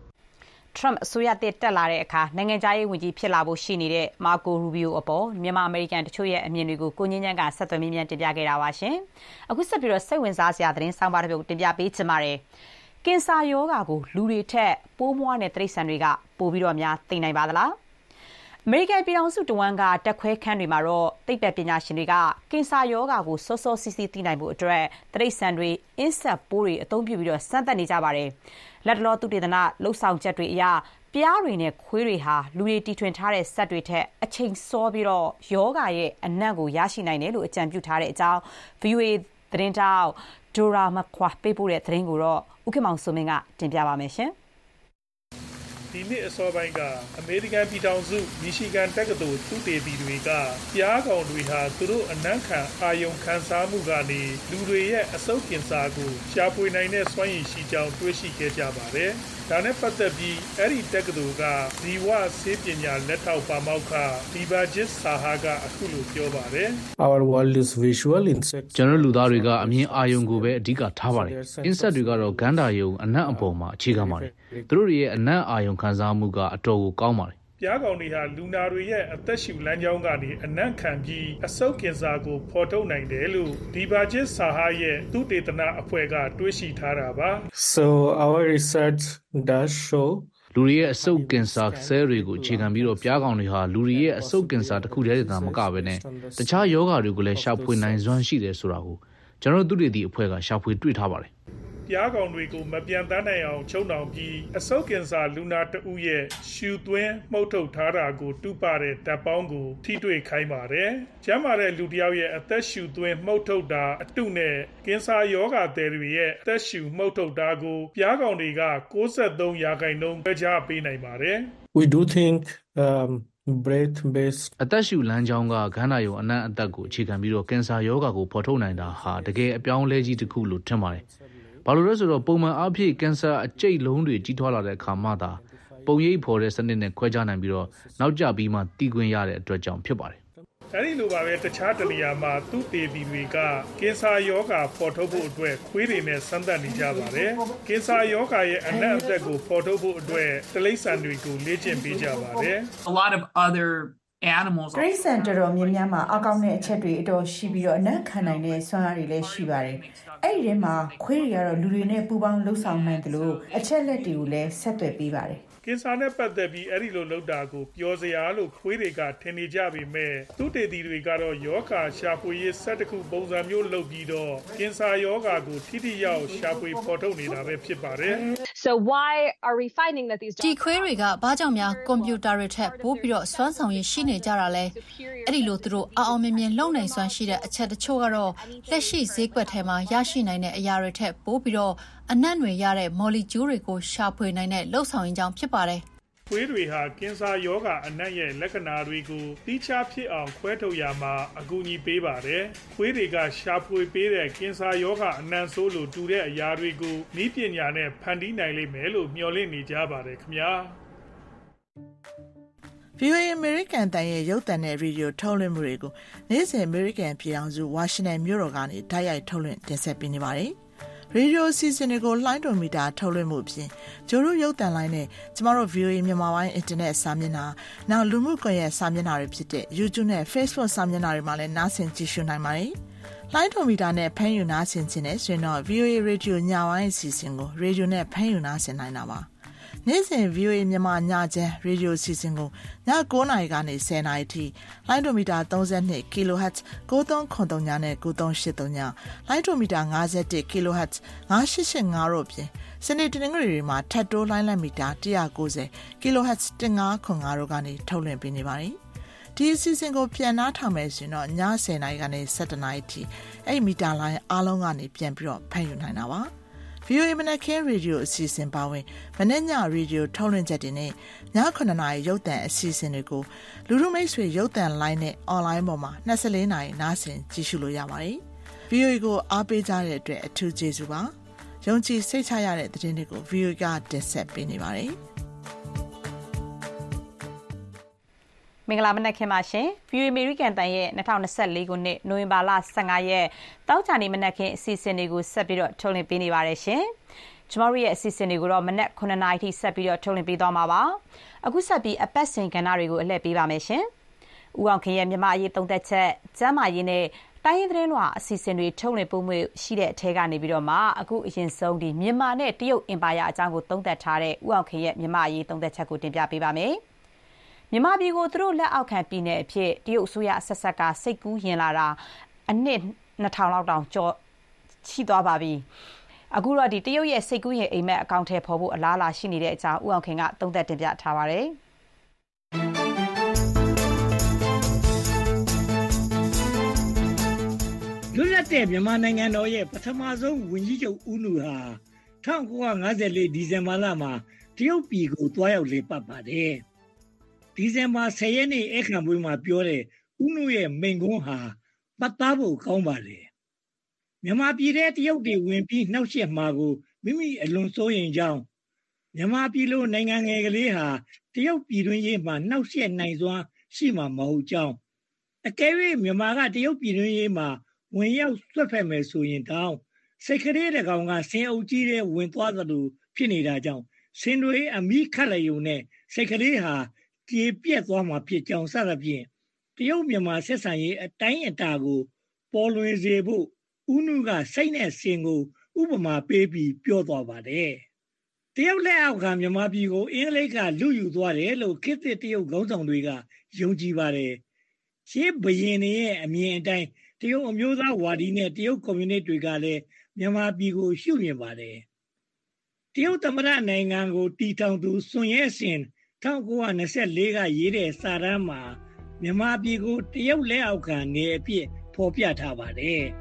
Trump အစိုးရတက်လာတဲ့အခါနိုင်ငံခြားရေးဝန်ကြီးဖြစ်လာဖို့ရှိနေတဲ့ Marco Rubio အပေါ်မြန်မာအမေရိကန်တချို့ရဲ့အမြင်တွေကိုကိုငင်းချမ်းကဆက်သွယ်မေးမြန်းတင်ပြခဲ့တာပါရှင်။အခုဆက်ပြီးတော့စိတ်ဝင်စားစရာသတင်းဆောင်ပါတစ်ပုဒ်တင်ပြပေးချင်ပါတယ်။ကင်ဆာရောဂါကိုလူတွေထက်ပိုးမွှားတဲ့တိရစ္ဆာန်တွေကပိုပြီးတော့များသိနိုင်ပါသလား။အမေရိကန်ပြည်ထောင်စုတဝန်းကတက်ခွဲခန်းတွေမှာတော့သိပ္ပံပညာရှင်တွေကကင်ဆာရောဂါကိုစောစောစီးစီးသိနိုင်ဖို့အတွက်တိရစ္ဆာန်တွေအင်းဆက်ပိုးတွေအသုံးပြုပြီးတော့စမ်းသပ်နေကြပါတယ်။လက်တလောသုတေသနလှုပ်ဆောင်ချက်တွေအရပြားတွေနဲ့ခွေးတွေဟာလူတွေတီထွင်ထားတဲ့စက်တွေထက်အချိန်စောပြီးတော့ယောဂရဲ့အနံ့ကိုရရှိနိုင်တယ်လို့အကြံပြုထားတဲ့အကြောင်း VOA သတင်းတောက်ဒိုရာမခွာပေးပို့တဲ့သတင်းကိုတော့ဦးခင်မောင်စိုးမင်းကတင်ပြပါမယ်ရှင်။ဒီနေ့အစောပိုင်းကအမေရိကန်ပြည်ထောင်စုမီရှီဂန်တက္ကသိုလ်သုတေသီတွေကပြားကောင်တွေဟာသူတို့အနံ့ခံအာယုံခံစားမှုကနေလူတွေရဲ့အဆုတ်ကင်ဆာကိုရှာဖွေနိုင်တဲ့စွမ်းရည်ရှိကြောင်းတွေ့ရှိခဲ့ကြပါတယ်။ဒါနဲ့ပတ်သက်ပြီးအဲ့ဒီတက္ကသိုလ်ကဇီဝဆေးပညာလက်ထောက်ပါမောက္ခဒီဘာဂျစ်ဆာဟာကအခုလိုပြောပါတယ် Our world is visual insects ကျွန်တော်လူသားတွေကအမြင်အာယုံကိုပဲအဓိကထားပါတယ်။ insect တွေကတော့ဂန္ဓာယုံအနံ့အပေါ်မှာအခြေခံပါတယ်။သူတို့ရဲ့အနံ့အာယုံခံစားမှုကအတော်ကိုကောင်းပါတယ်။ပြားကောင်တွေဟာလူနာတွေရဲ့အသက်ရှူလမ်းကြောင်းကနေအနံ့ခံပြီးအဆုတ်ကင်ဆာကိုဖော်ထုတ်နိုင်တယ်လို့ဒီဘာဂျစ်ဆာဟာရဲ့သုတေသနအဖွဲ့ကတွေးရှိထားတာပါ So our research does show လူတွေရဲ့အဆုတ်ကင်ဆာဆဲတွေကိုအခြေခံပြီးတော့ပြားကောင်တွေဟာလူတွေရဲ့အဆုတ်ကင်ဆာတစ်ခုတည်းသာမကဘဲနဲ့တခြားယောဂတွေကိုလည်းရှာဖွေနိုင်စွမ်းရှိတယ်ဆိုတာကိုကျွန်တော်တို့သုတေသီအဖွဲ့ကရှာဖွေတွေ့ထားပါတယ်ပြားကောင်တွေကိုမပြန်တန်းနိုင်အောင်ချုံနှောင်ပြီးအဆုတ်ကင်ဆာလူနာတဦးရဲ့ရှူသွင်းမှုတ်ထုတ်ထားတာကိုတူပါတဲ့ဓာတ်ပေါင်းကိုထိတွေ့ခိုင်းပါတယ်။ကျန်းမာတဲ့လူတစ်ယောက်ရဲ့အသက်ရှူသွင်းမှုတ်ထုတ်တာအတုနဲ့ကင်ဆာရောဂါသည်တွေရဲ့အသက်ရှူမှုတ်ထုတ်တာကိုပြားကောင်တွေက93%ပဲကြားပေးနိုင်ပါတယ်။ We do think breath based အသက်ရှူလမ်းကြောင်းကဂန္ဓာယုံအနံ့အသက်ကိုအခြေခံပြီးတော့ကင်ဆာရောဂါကိုဖော်ထုတ်နိုင်တာဟာတကယ်အပြောင်းလဲကြီးတစ်ခုလို့ထင်ပါတယ်။ဘာလို့လဲဆိုတော့ပုံမှန်အားဖြင့်ကင်ဆာအကျိတ်လုံးတွေကြီးထွားလာတဲ့အခါမှသာပုံရိပ်ဖော်တဲ့စနစ်နဲ့ခွဲခြားနိုင်ပြီးတော့နောက်ကျပြီးမှတီးခွင့်ရတဲ့အတွက်ကြောင့်ဖြစ်ပါတယ်အဲဒီလိုပါပဲတခြားတနေရာမှာသူတေသီတွေကကင်ဆာရောဂါဖော်ထုတ်ဖို့အတွက်ခွေးတွေနဲ့စမ်းသပ်နေကြပါတယ်ကင်ဆာရောဂါရဲ့အနံ့အသက်ကိုဖော်ထုတ်ဖို့အတွက်တိရစ္ဆာန်တွေကိုလေ့ကျင့်ပေးကြပါတယ် A lot of other animals တိရစ္ဆာန်တော်များများမှာအကောင်းတဲ့အချက်တွေအတော်ရှိပြီးတော့အနံ့ခံနိုင်တဲ့စွမ်းအားတွေလည်းရှိပါတယ်အဲ့ဒီထဲမှာခွေးတွေကတော့လူတွေနဲ့ပူးပေါင်းလှုပ်ဆောင်နိုင်တယ်လို့အချက်လက်တွေကိုလည်းဆက်သွယ်ပေးပါတယ်ကင်ဆာနဲ့ပတ်သက်ပြီးအဲ့ဒီလိုလုပ်တာကိုပျော်စရာလို့ခွေးတွေကထင်နေကြပေမဲ့သူတေသီတွေကတော့ယောဂါရှာဖွေရေးစက်တစ်ခုပုံစံမျိုးလုပ်ပြီးတော့ကင်ဆာယောဂါကိုထိထိရောက်ရှာဖွေဖော်ထုတ်နေတာပဲဖြစ်ပါတယ် So why are we finding that these ဒီခွေးတွေကဘာကြောင့်များကွန်ပျူတာတွေထက်ပိုပြီးတော့စွမ်းဆောင်ရည်ရှိနေကြတာလဲအဲ့ဒီလိုသူတို့အောင်မြင်မြင်လုပ်နိုင်စွမ်းရှိတဲ့အချက်တချို့ကတော့လက်ရှိဈေးကွက်ထဲမှာရရှိနိုင်တဲ့အရာတွေထက်ပိုပြီးတော့အနံ့တွေရတဲ့မော်လီကျူးတွေကိုရှာဖွေနိုင်တဲ့လှုပ်ဆောင်ရင်းကြောင့်ဖြစ်ပါတယ်ခွေးတွေဟာကင်ဆာယောဂါအနံ့ရဲ့လက္ခဏာတွေကိုတိကျဖြစ်အောင်ခွဲထုတ်ရမှာအကူအညီပေးပါတယ်။ခွေးတွေကရှာဖွေပေးတဲ့ကင်ဆာယောဂါအနံ့ဆိုးလိုတူတဲ့အရာတွေကိုနည်းပညာနဲ့ဖန်တီးနိုင်လိမ့်မယ်လို့မျှော်လင့်နေကြပါတယ်ခင်ဗျာ။ VOA American တန်ရဲ့ရုပ်သံနဲ့ရေဒီယိုထုတ်လွှင့်မှုတွေကိုနေ့စဉ် American ပြည်ထောင်စု Washington မြို့တော်ကနေတိုက်ရိုက်ထုတ်လွှင့်တင်ဆက်ပေးနေပါတယ်။ရေဒီယိုအစီအစဉ်တွေကိုလှိုင်းတော်မီတာထုတ်လွှင့်မှုအပြင်ကျိုးတို့ရုပ်သံလိုင်းနဲ့ကျမတို့ VOA မြန်မာပိုင်းအင်တာနက်စာမျက်နှာနောက်လူမှုကွန်ရက်စာမျက်နှာတွေဖြစ်တဲ့ YouTube နဲ့ Facebook စာမျက်နှာတွေမှာလည်းနားဆင်ကြည့်ရှုနိုင်ပါတယ်။လှိုင်းတော်မီတာနဲ့ဖမ်းယူနားဆင်ခြင်းနဲ့ဆိုရင်တော့ VOA Radio ညပိုင်းအစီအစဉ်ကိုရေဒီယိုနဲ့ဖမ်းယူနားဆင်နိုင်တာပါ။နေ့စဉ် VOA မြန်မာညချမ်းရေဒီယိုအစီအစဉ်ကိုည9:00 နာရီကနေ10:00 နာရီထိလိုင်းဒိုမီတာ32 kHz 9393နဲ့9383လိုင်းဒိုမီတာ51 kHz 9885တို့ပြင်စနေတနင်္ဂနွေတွေမှာထပ်တိုးလိုင်းလက်မီတာ190 kHz 1505တို့ကနေထုတ်လွှင့်ပေးနေပါတယ်။ဒီအစီအစဉ်ကိုပြန်နှားထောင်မယ်ဆိုရင်တော့ည10:00 နာရီကနေ17:00 နာရီထိအဲ့မီတာလိုင်းအားလုံးကနေပြန်ပြီးတော့ဖမ်းယူနိုင်တာပါ။ VOA မနက်ခင်းရေဒီယိုအစီအစဉ်ပါဝင်မနေ့ညရေဒီယိုထုတ်လွှင့်ချက်တွေနဲ့ည9:00 နာရီရုပ်သံအစီအစဉ်တွေကိုလူထုမိတ်ဆွေရုပ်သံလိုင်းနဲ့အွန်လိုင်းပေါ်မှာ24နာရီနားဆင်ကြည့်ရှုလို့ရပါတယ်။ VOA ကိုအားပေးကြတဲ့အတွက်အထူးကျေးဇူးပါ။ယုံကြည်စိတ်ချရတဲ့သတင်းတွေကို VOA ကတင်ဆက်ပေးနေပါတယ်။မင်္ဂလာမနက်ခင်းပါရှင်။ VOA အမေရိကန်တန်ရဲ့2024ခုနှစ်နိုဝင်ဘာလ15ရက်တောက်ကြနေမနက်ခင်းအစီအစဉ်တွေကိုဆက်ပြီးတော့ထုတ်လွှင့်ပေးနေပါတယ်ရှင်။ကျမတို့ရဲ့အစီအစဉ်တွေကိုတော့မနက်9:00 နာရီထိဆက်ပြီးတော့ထုတ်လွှင့်ပေးသွားမှာပါ။အခုဆက်ပြီးအပတ်စဉ်ကဏ္ဍတွေကိုအလှည့်ပေးပါမယ်ရှင်။ဦးအောင်ခင်ရဲ့မြန်မာအရေးသုံးသက်ချက်၊ကျမ်းမာရေးနဲ့တိုင်းရင်းသတင်းလွှာအစီအစဉ်တွေထုတ်လွှင့်ပို့မှုရှိတဲ့အထက်ကနေပြီးတော့မှအခုအရင်ဆုံးဒီမြန်မာနဲ့တရုတ်အင်ပါယာအကြောင်းကိုသုံးသပ်ထားတဲ့ဦးအောင်ခင်ရဲ့မြန်မာအရေးသုံးသက်ချက်ကိုတင်ပြပေးပါမယ်။မြန်မာပြည်ကိုသူတို့လက်အောက်ခံပြည်နယ်အဖြစ်တရုတ်အစိုးရအဆက်ဆက်ကစိတ်ကူးရင်လာတာအနှစ်2000လောက်တောင်ကျော်ရှိသွားပါပြီ။အခုတော့ဒီတရုတ်ရဲ့စိတ်ကူးရင်အိမ်မက်အကောင့်ထဲပေါ်ဖို့အလားအလာရှိနေတဲ့အကြောင်းဦးအောင်ခင်ကသုံးသပ်တင်ပြထားပါတယ်။လွတ်လပ်တဲ့မြန်မာနိုင်ငံတော်ရဲ့ပထမဆုံးဝန်ကြီးချုပ်ဦးနုဟာ1954ဒီဇင်ဘာလမှာတရုတ်ပြည်ကိုတွားရောက်လည်ပတ်ပါတယ်။ဒီဇင်ဘာ10ရက်နေ့အခမ်းပွဲမှာပြောတဲ့ဦးနုရဲ့မိန့်ခွန်းဟာပတ်သားဖို့ကောင်းပါတယ်။မြန်မာပြည်ထဲတရုတ်တွေဝင်ပြီးနှောက်ယှက်မှာကိုမိမိအလွန်စိုးရိမ်ကြောင်းမြန်မာပြည်လိုနိုင်ငံငယ်ကလေးဟာတရုတ်ပြည်တွင်းရေးမှာနှောက်ယှက်နိုင်စွမ်းရှိမှာမဟုတ်ကြောင်းအကယ်၍မြန်မာကတရုတ်ပြည်တွင်းရေးမှာဝင်ရောက်ဆွတ်ဖက်မယ်ဆိုရင်တောင်စိတ်ကလေးတကောင်ကဆင်အုပ်ကြီးတဲ့ဝင်သွားသလိုဖြစ်နေတာကြောင့်ဆင်တွေအမိခတ်လျုံနဲ့စိတ်ကလေးဟာကြေပြက်သွားမှာဖြစ်ကြောင်းစသဖြင့်တရုတ်မြန်မာဆက်ဆံရေးအတိုင်းအတာကိုပေါ်လွင်စေဖို့ဦးနုကစိတ်နဲ့စင်ကိုဥပမာပေးပြီးပြောသွားပါတယ်။တရုတ်လက်အောက်ခံမြန်မာပြည်ကိုအင်္ဂလိပ်ကလူယူသွားတယ်လို့ခေတ်သစ်တရုတ်ခေါင်းဆောင်တွေကယုံကြည်ပါတယ်။ရှေးဘရင်တွေရဲ့အမြင်အတိုင်းတရုတ်အမျိုးသားဝါဒီနဲ့တရုတ်ကွန်မြူနစ်တွေကလည်းမြန်မာပြည်ကိုရှုမြင်ပါတယ်။တရုတ်သမ္မတနိုင်ငံကိုတီထောင်သူစွန်ရဲစင်1924ကရေးတဲ့စာတမ်းမှာမြန်မာပြည်ကိုတရုတ်လက်အောက်ခံနေအဖြစ်ဖော်ပြထားပါတယ်။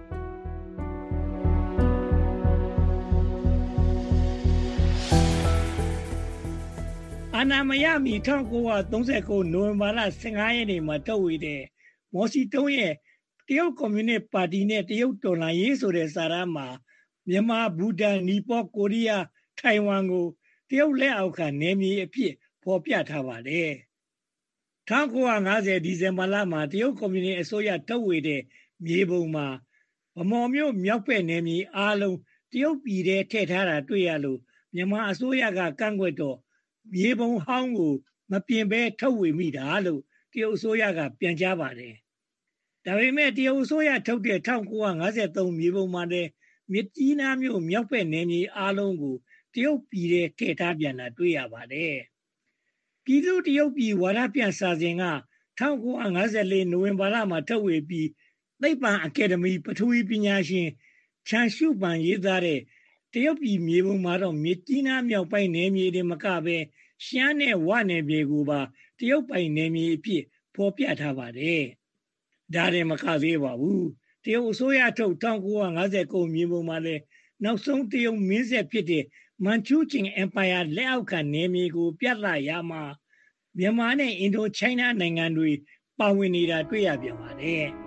အာဏာမရမီ1939နိုဝင်ဘာလ15ရက်နေ့မှာထုတ်ဝေတဲ့မော်စီတုံးရဲ့တရုတ်ကွန်မြူနစ်ပါတီနဲ့တရုတ်တော်လှန်ရေးဆိုတဲ့စာတမ်းမှာမြန်မာဘူတန်နီပေါကိုရီးယားထိုင်ဝမ်ကိုတရုတ်လက်အောက်ခံနယ်မြေအဖြစ်ဖော်ပြထားပါတယ်။1950ဒီဇင်ဘာလမှာတရုတ်ကွန်မြူနစ်အစိုးရထုတ်ဝေတဲ့မြေပုံမှာဗမော်မြို့မြောက်ဘက်နယ်မြေအားလုံးတရုတ်ပြည်ထဲထည့်ထားတာတွေ့ရလို့မြန်မာအစိုးရကကန့်ကွက်တော့မြေပုံဟောင်းကိုမပြင်ဘဲထုတ်ဝေမိတာလို့တရုတ်အစိုးရကပြန်ကြားပါတယ်။ဒါပေမဲ့တရုတ်အစိုးရထုတ်တဲ့1953မြေပုံမှာလည်းမြစ်ကြီးနားမြို့မြောက်ဘက်နယ်မြေအားလုံးကိုတရုတ်ပြည်ထဲထည့်ထားပြန်တာတွေ့ရပါတယ်။ပြည်သူတရုတ်ပြည်ဝါဒပြန့်စာစဉ်က1954နိုဝင်ဘာလမှာထုတ်ဝေပြီးသိပ္ပံအကယ်ဒမီပထဝီပညာရှင်ချန်ရှုပန်ရေးသားတဲ့တရုတ်ပြည်မြေပုံမှာတော့မြစ်ကြီးနားမြောက်ပိုင်းနယ်မြေတွေမကပဲရှမ်းနဲ့ဝနယ်မြေကိုပါတရုတ်ပိုင်နယ်မြေအဖြစ်ဖော်ပြထားပါတယ်။ဒါတွေမကသေးပါဘူး။တရုတ်အစိုးရထုတ်1959မြေပုံမှာလည်းနောက်ဆုံးတရုတ်မင်းဆက်ဖြစ်တဲ့မန်ချူချင်အင်ပါယာလက်အောက်ခံနယ်မြေကိုပြသရာမှာမြန်မာနဲ့အင်ဒိုချိုင်းနာနိုင်ငံတွေပါဝင်နေတာတွေ့ရပြန်ပါတယ်။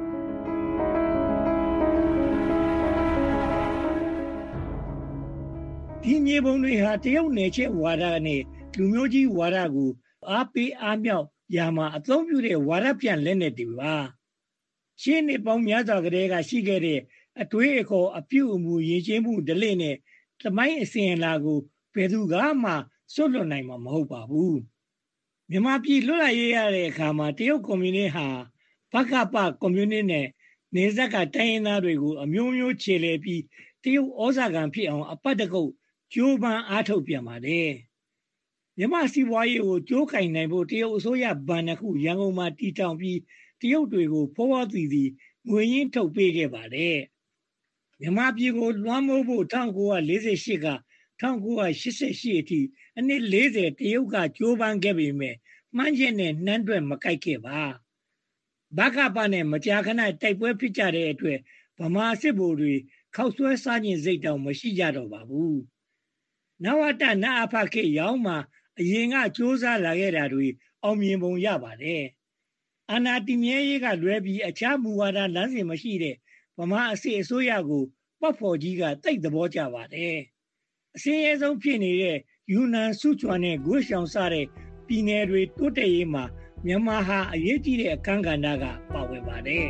ဒီမြေပုံတွေဟာတရုတ်နယ်ချဲ့ဝါဒနဲ့လူမျိုးကြီးဝါဒကိုအားပေးအားမြောက်ရာမှာအသုံးပြုတဲ့ဝါဒပြန့်လက်နက်တွေပါ။ရှင်းနေပေါင်းများစွာကတည်းကရှိခဲ့တဲ့အတွေးအခေါ်အပြုအမူယဉ်ကျေးမှုဓလေ့နဲ့သမိုင်းအစဉ်အလာကိုဘယ်သူကမှစွန့်လွတ်နိုင်မှာမဟုတ်ပါဘူး။မြန်မာပြည်လွတ်လပ်ရေးရတဲ့အခါမှာတရုတ်ကွန်မြူနစ်ဟာဗကပကွန်မြူနစ်နဲ့နေဆက်ကတိုင်းရင်းသားတွေကိုအမျိုးမျိုးခြေလှယ်ပြီးတရုတ်ဩဇာခံဖြစ်အောင်အပတ်တကုတ်ကြိုးပမ်းအားထုတ်ပြန်ပါတယ်။မြန်မာစီးပွားရေးကိုကြိုးကင်နိုင်ဖို့တရုတ်အစိုးရဘဏ်တစ်ခုရန်ကုန်မှာတည်ထောင်ပြီးတရုတ်တွေကိုဖောဖောသီသီငွေရင်းထုတ်ပေးခဲ့ပါတယ်။မြန်မာပြည်ကိုလွှမ်းမိုးဖို့1948က1988အထိအနှစ်40တရုတ်ကကြိုးပမ်းခဲ့ပေမဲ့မှန်းချက်နဲ့နှမ်းတွက်မကိုက်ခဲ့ပါ။ဗကပနဲ့မကြာခဏတိုက်ပွဲဖြစ်ကြတဲ့အတွက်ဗမာစစ်ဗိုလ်တွေခောက်ဆွဲစားခြင်းစိတ်တောင်မရှိကြတော့ပါဘူးနဝတနာအဖခေရောင်းမှာအရင်ကစ조사လာခဲ့တာတွေအောင်မြင်ပုံရပါတယ်အာဏာတည်မြဲရေးကလွဲပြီးအခြားမူဝါဒလမ်းစဉ်မရှိတဲ့ဗမာအစိုးရကိုပတ်ဖော်ကြီးကတိတ်သဘောကျပါတယ်အစင်းရဲဆုံးဖြစ်နေတဲ့ယူနန်စုချွန်နဲ့ဂွေရှောင်စတဲ့ပြည်နယ်တွေတိုးတက်ရေးမှာမြန်မာဟာအရေးကြီးတဲ့အခန်းကဏ္ဍကပါဝင်ပါတယ်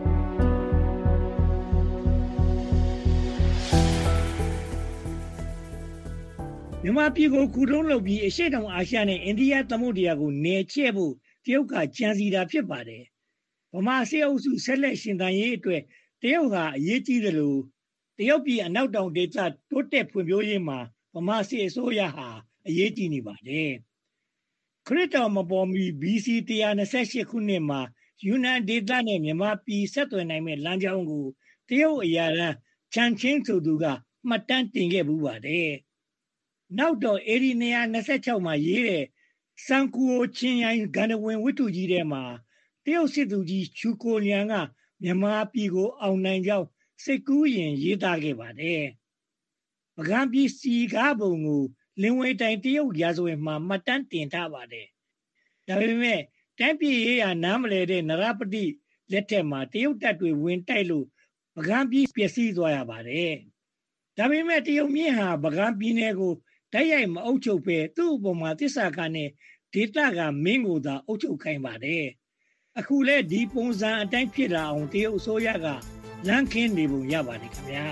မြန်မာပြည်ကိုခုတုံးလုပ်ပြီးအရှေ့တောင်အာရှနဲ့အိန္ဒိယသမုဒ္ဒရာကိုနယ်ချဲ့ဖို့တရုတ်ကကြံစီတာဖြစ်ပါတယ်ဗမာစစ်အုပ်စုဆက်လက်ရှင်သန်ရေးအတွက်တရုတ်ဟာအရေးကြီးတယ်လို့တရုတ်ပြည်အနောက်တောင်ဒေသတိုးတက်ဖွံ့ဖြိုးရေးမှာဗမာစစ်အစိုးရဟာအရေးကြီးနေပါတယ်ခရစ်တော်မပေါ်မီ BC 128ခုနှစ်မှာယူနန်ဒေသနဲ့မြန်မာပြည်ဆက်သွယ်နိုင်မဲ့လမ်းကြောင်းကိုတရုတ်အရာရန်ချန်ချင်းဆိုသူကမှတ်တမ်းတင်ခဲ့ပူပါတယ်နောက်တော့အေဒီ226မှာရေးတဲ့စံကူအိုချင်းရိုင်းဂန္ဓဝင်ဝတ္ထုကြီးထဲမှာတရုတ်စစ်သူကြီးချူကိုလျန်ကမြန်မာပြည်ကိုအောင်နိုင်ကြောင်းစိတ်ကူးရင်ရေးသားခဲ့ပါတယ်ပကံပြည်စီကားပုံကိုလင်းဝဲတိုင်တရုတ်ရာဇဝင်မှာမှတ်တမ်းတင်ထားပါတယ်ဒါပေမဲ့တန်းပြည်ရေးရာနားမလဲတဲ့နရပတိလက်ထက်မှာတရုတ်တပ်တွေဝင်တိုက်လို့ပကံပြည်ပျက်စီးသွားရပါတယ်ဒါပေမဲ့တရုတ်မြင့်ဟာပကံပြည်နယ်ကိုတိုက်ရိုက်မအုပ်ချုပ်ပဲသူ့အပေါ်မှာတစ္ဆာကနဲ့ဒေသကမင်းကိုသာအုပ်ချုပ်ခိုင်းပါတယ်အခုလဲဒီပုံစံအတိုင်းဖြစ်လာအောင်တရုတ်အစိုးရကလမ်းခင်းနေပုံရပါတယ်ခင်ဗျာ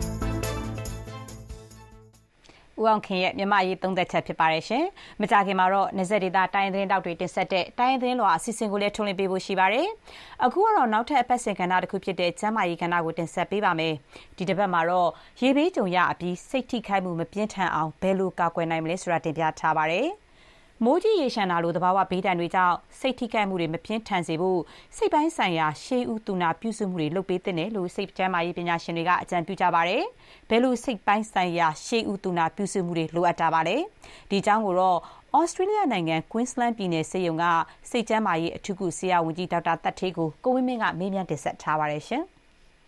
ဦးအောင်ခင်ရဲ့မြန်မာရေးသုံးသက်ချက်ဖြစ်ပါတယ်ရှင်။မကြခင်မှာတော့နေဆက်ဒေတာတိုင်းသတင်းတောက်တွေတင်ဆက်တဲ့တိုင်းသတင်းလွှာအစီအစဉ်ကိုလည်းထုတ်လွှင့်ပေးဖို့ရှိပါတယ်။အခုကတော့နောက်ထပ်အပတ်စဉ်ကဏ္ဍတစ်ခုဖြစ်တဲ့ကျန်းမာရေးကဏ္ဍကိုတင်ဆက်ပေးပါမယ်။ဒီတစ်ပတ်မှာတော့ရေဘေးကြုံရအပြီးစိတ်ထိခိုက်မှုမပြင်းထန်အောင်ဘယ်လိုကာကွယ်နိုင်မလဲဆိုတာတင်ပြထားပါတယ်။မိုးကြီးရေရှမ်းတာလိုသဘာဝဘေးဒဏ်တွေကြောင့်စိတ်ထိခိုက်မှုတွေမပြင်းထန်စေဖို့စိတ်ပိုင်းဆိုင်ရာရှေးဦးတူနာပြုစုမှုတွေလုပ်ပေးသင့်တယ်လို့စိတ်ကျန်းမာရေးပညာရှင်တွေကအကြံပြုကြပါတယ်။ဘယ်လိုစိတ်ပိုင်းဆိုင်ရာရှေးဦးတူနာပြုစုမှုတွေလိုအပ်တာပါလဲ။ဒီအကြောင်းကိုတော့ဩစတြေးလျနိုင်ငံ Queensland ပြည်နယ်ဆေးရုံကစိတ်ကျန်းမာရေးအထူးကုဆရာဝန်ကြီးဒေါက်တာသက်ထေးကိုကိုဝင်းမင်းကမေးမြန်းတင်ဆက်ထားပါတယ်ရှင်။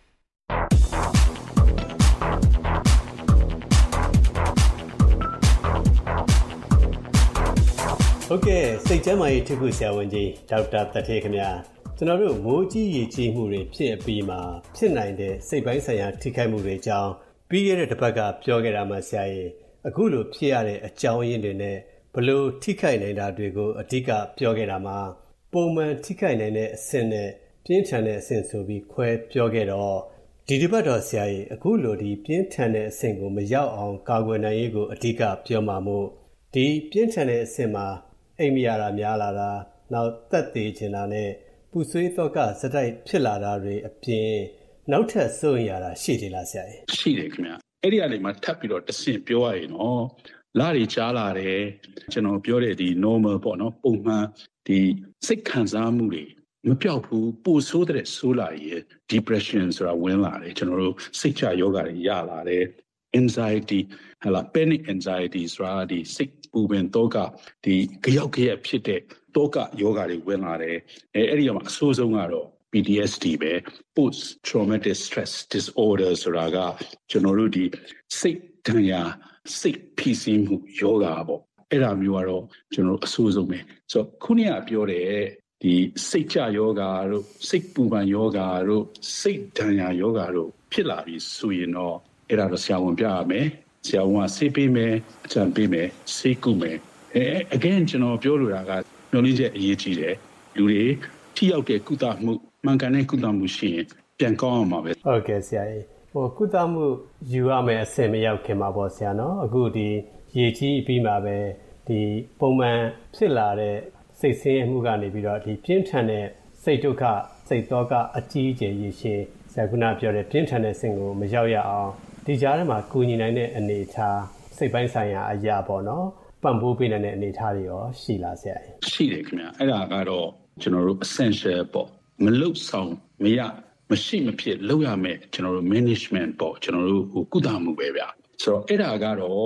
ဟုတ်ကဲ့စိတ်ကျန်းမာရေးထုခုဆရာဝန်ကြီးဒေါက်တာသက်ထေးခင်ဗျာကျွန်တော်တို့မိုးကြီးရေကြီးမှုတွေဖြစ်အပြီးမှာဖြစ်နိုင်တဲ့စိတ်ပိုင်းဆိုင်ရာထိခိုက်မှုတွေအကြောင်းပြီးခဲ့တဲ့တစ်ပတ်ကပြောခဲ့တာမှဆရာကြီးအခုလိုဖြစ်ရတဲ့အကြောင်းရင်းတွေနဲ့ဘလို့ထိခိုက်နိုင်တာတွေကိုအဓိကပြောခဲ့တာမှာပုံမှန်ထိခိုက်နိုင်တဲ့အဆင့်နဲ့ပြင်းထန်တဲ့အဆင့်ဆိုပြီးခွဲပြောခဲ့တော့ဒီတစ်ပတ်တော့ဆရာကြီးအခုလိုဒီပြင်းထန်တဲ့အဆင့်ကိုမရောက်အောင်ကာကွယ်နိုင်ရေးကိုအဓိကပြောမှာမို့ဒီပြင်းထန်တဲ့အဆင့်မှာအိမ်မရတာများလာတာနောက်သက်သေချင်တာနဲ့ပူဆွေးတော့ကစတိုက်ဖြစ်လာတာတွေအပြင်နောက်ထပ်စိုးရင်ရတာရှိတယ်လားဆရာကြီးရှိတယ်ခင်ဗျအဲ့ဒီအနေမှာထပ်ပြီးတော့တဆင့်ပြောရရင်တော့လာတွေကြားလာတယ်ကျွန်တော်ပြောတဲ့ဒီ normal ပေါ့နော်ပုံမှန်ဒီစိတ်ခံစားမှုတွေမပြောက်ဘူးပိုဆိုးတဲ့ဆိုးလာရဲ့ depression ဆိုတာဝင်လာတယ်ကျွန်တော်တို့စိတ်ချယောဂတွေရလာတယ် anxiety ဟလာ panic anxiety ဆိုတာဒီစိတ်ပူပင်တော့ကဒီကြောက်ကြရဖြစ်တဲ့တော့ကယောဂတွေဝင်လာတယ်အဲ့ဒီမှာအဆိုးဆုံးကတော့ PTSD ပဲ post traumatic stress disorder ဆိုတာကကျွန်တော်တို့ဒီစိတ်ဒဏ်ရာစိတ်ဖိစီးမှုယောဂပေါ့အဲ့ဒါမျိုးကတော့ကျွန်တော်တို့အဆိုးဆုံးပဲဆိုတော့ခုနကပြောတဲ့ဒီစိတ်ကြယောဂတို့စိတ်ပူပန်ယောဂတို့စိတ်ဒဏ်ရာယောဂတို့ဖြစ်လာပြီဆိုရင်တော့အဲ့ဒါတော့ဆရာဝန်ပြရမယ်ဆရာဝန်ကဆေးပေးမယ်အကြံပေးမယ်ဆေးကုမယ်again ကျွန်တော်ပြောလိုတာကမျှော်လင့်ချက်အရေးကြီးတယ်လူတွေထိရောက်တဲ့ကုသမှုမှန်ကန်တဲ့ကုသမှုရှိရင်ပြန်ကောင်းအောင်ပါပဲဟုတ်ကဲ့ဆရာကြီးကုသမှုယူရမယ်အဆင်မရောက်ခင်မှာပေါ့ဆရာနော်အခုဒီရေကြီးပြီးမှပဲဒီပုံမှန်ဖြစ်လာတဲ့စိတ်ဆင်းရဲမှုကနေပြီးတော့ဒီပြင်းထန်တဲ့စိတ်ဒုက္ခစိတ်သောကအကြီးအကျယ်ရရှိဆရာကပြောတဲ့ပြင်းထန်တဲ့ဆင့်ကိုမရောက်ရအောင်ဒီကြားထဲမှာကူညီနိုင်တဲ့အနေအထားစိတ်ပိုင်းဆိုင်ရာအရာပေါ့နော်ပံ့ပိုးပေးနိုင်တဲ့အနေအထားတွေရောရှိလားဆရာရှိတယ်ခင်ဗျအဲ့ဒါကတော့ကျွန်တော်တို့ essential ပေါ့မလုတ်ဆောင်မရမရှိမဖြစ်လုပ်ရမယ်ကျွန်တော်တို့ management ပေါ့ကျွန်တော်တို့ကုသမှုပဲဗျာဆိုတော့အဲ့ဒါကတော့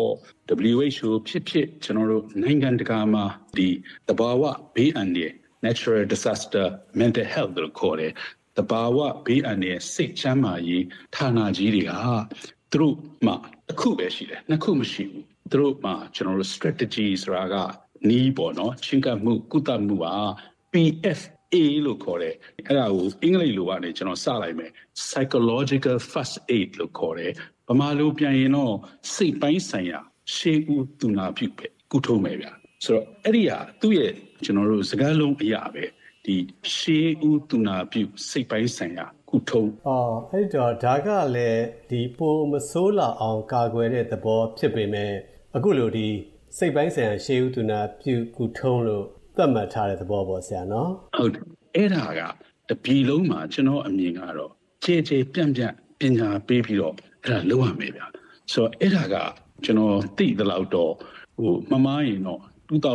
WHO ဖြစ်ကျွန်တော်တို့နိုင်ငံတကာမှာဒီတဘာဝဘေးအန္တရာယ် natural disaster mental health လို့ခေါ်တယ်တဘာဝဘေးအန္တရာယ်စိတ်ချမ်းသာရေးဌာနကြီးတွေကသူတို့မှတစ်ခုပဲရှိတယ်နှစ်ခုမရှိဘူးသူတို့မှကျွန်တော်တို့ strategy ဆိုတာကနီးပေါ့နော်ချင်းကပ်မှုကုသမှုဟာ PFA လို့ခေါ်တယ်အဲ့ဒါကိုအင်္ဂလိပ်လိုကနေကျွန်တော်စလိုက်မယ် psychological first aid လို့ခေါ်တယ်ဗမာလိုပြန်ရင်တော့စိတ်ပိုင်းဆိုင်ရာရှေးဦးသူနာပြုပဲကုထုံးမယ်ဗျာဆိုတော့အဲ့ဒီဟာသူ့ရဲ့ကျွန်တော်တို့စကားလုံးအရာပဲဒီရှေးဦးသူနာပြုစိတ်ပိုင်းဆိုင်ရာကုထုံးအဲ့တော့ဒါကလည်းဒီပိုမဆိုးလာအောင်ကာကွယ်တဲ့သဘောဖြစ်ပေမဲ့အခုလိုဒီစိတ်ပိုင်းဆိုင်ရာရှေးဦးသူနာပြုကုထုံးလို့သတ်မှတ်ထားတဲ့သဘောပေါ့ဆရာနော်ဟုတ်တယ်အဲ့ဒါကတပြည်လုံးမှာကျွန်တော်အမြင်ကတော့ခြေပြန့်ပညာပေးပြီးတော့အဲ့ဒါလုပ်ရမယ်ဗျာဆိုတော့အဲ့ဒါကကျွန်တော်သိသလောက်တော့မမားရင်တော့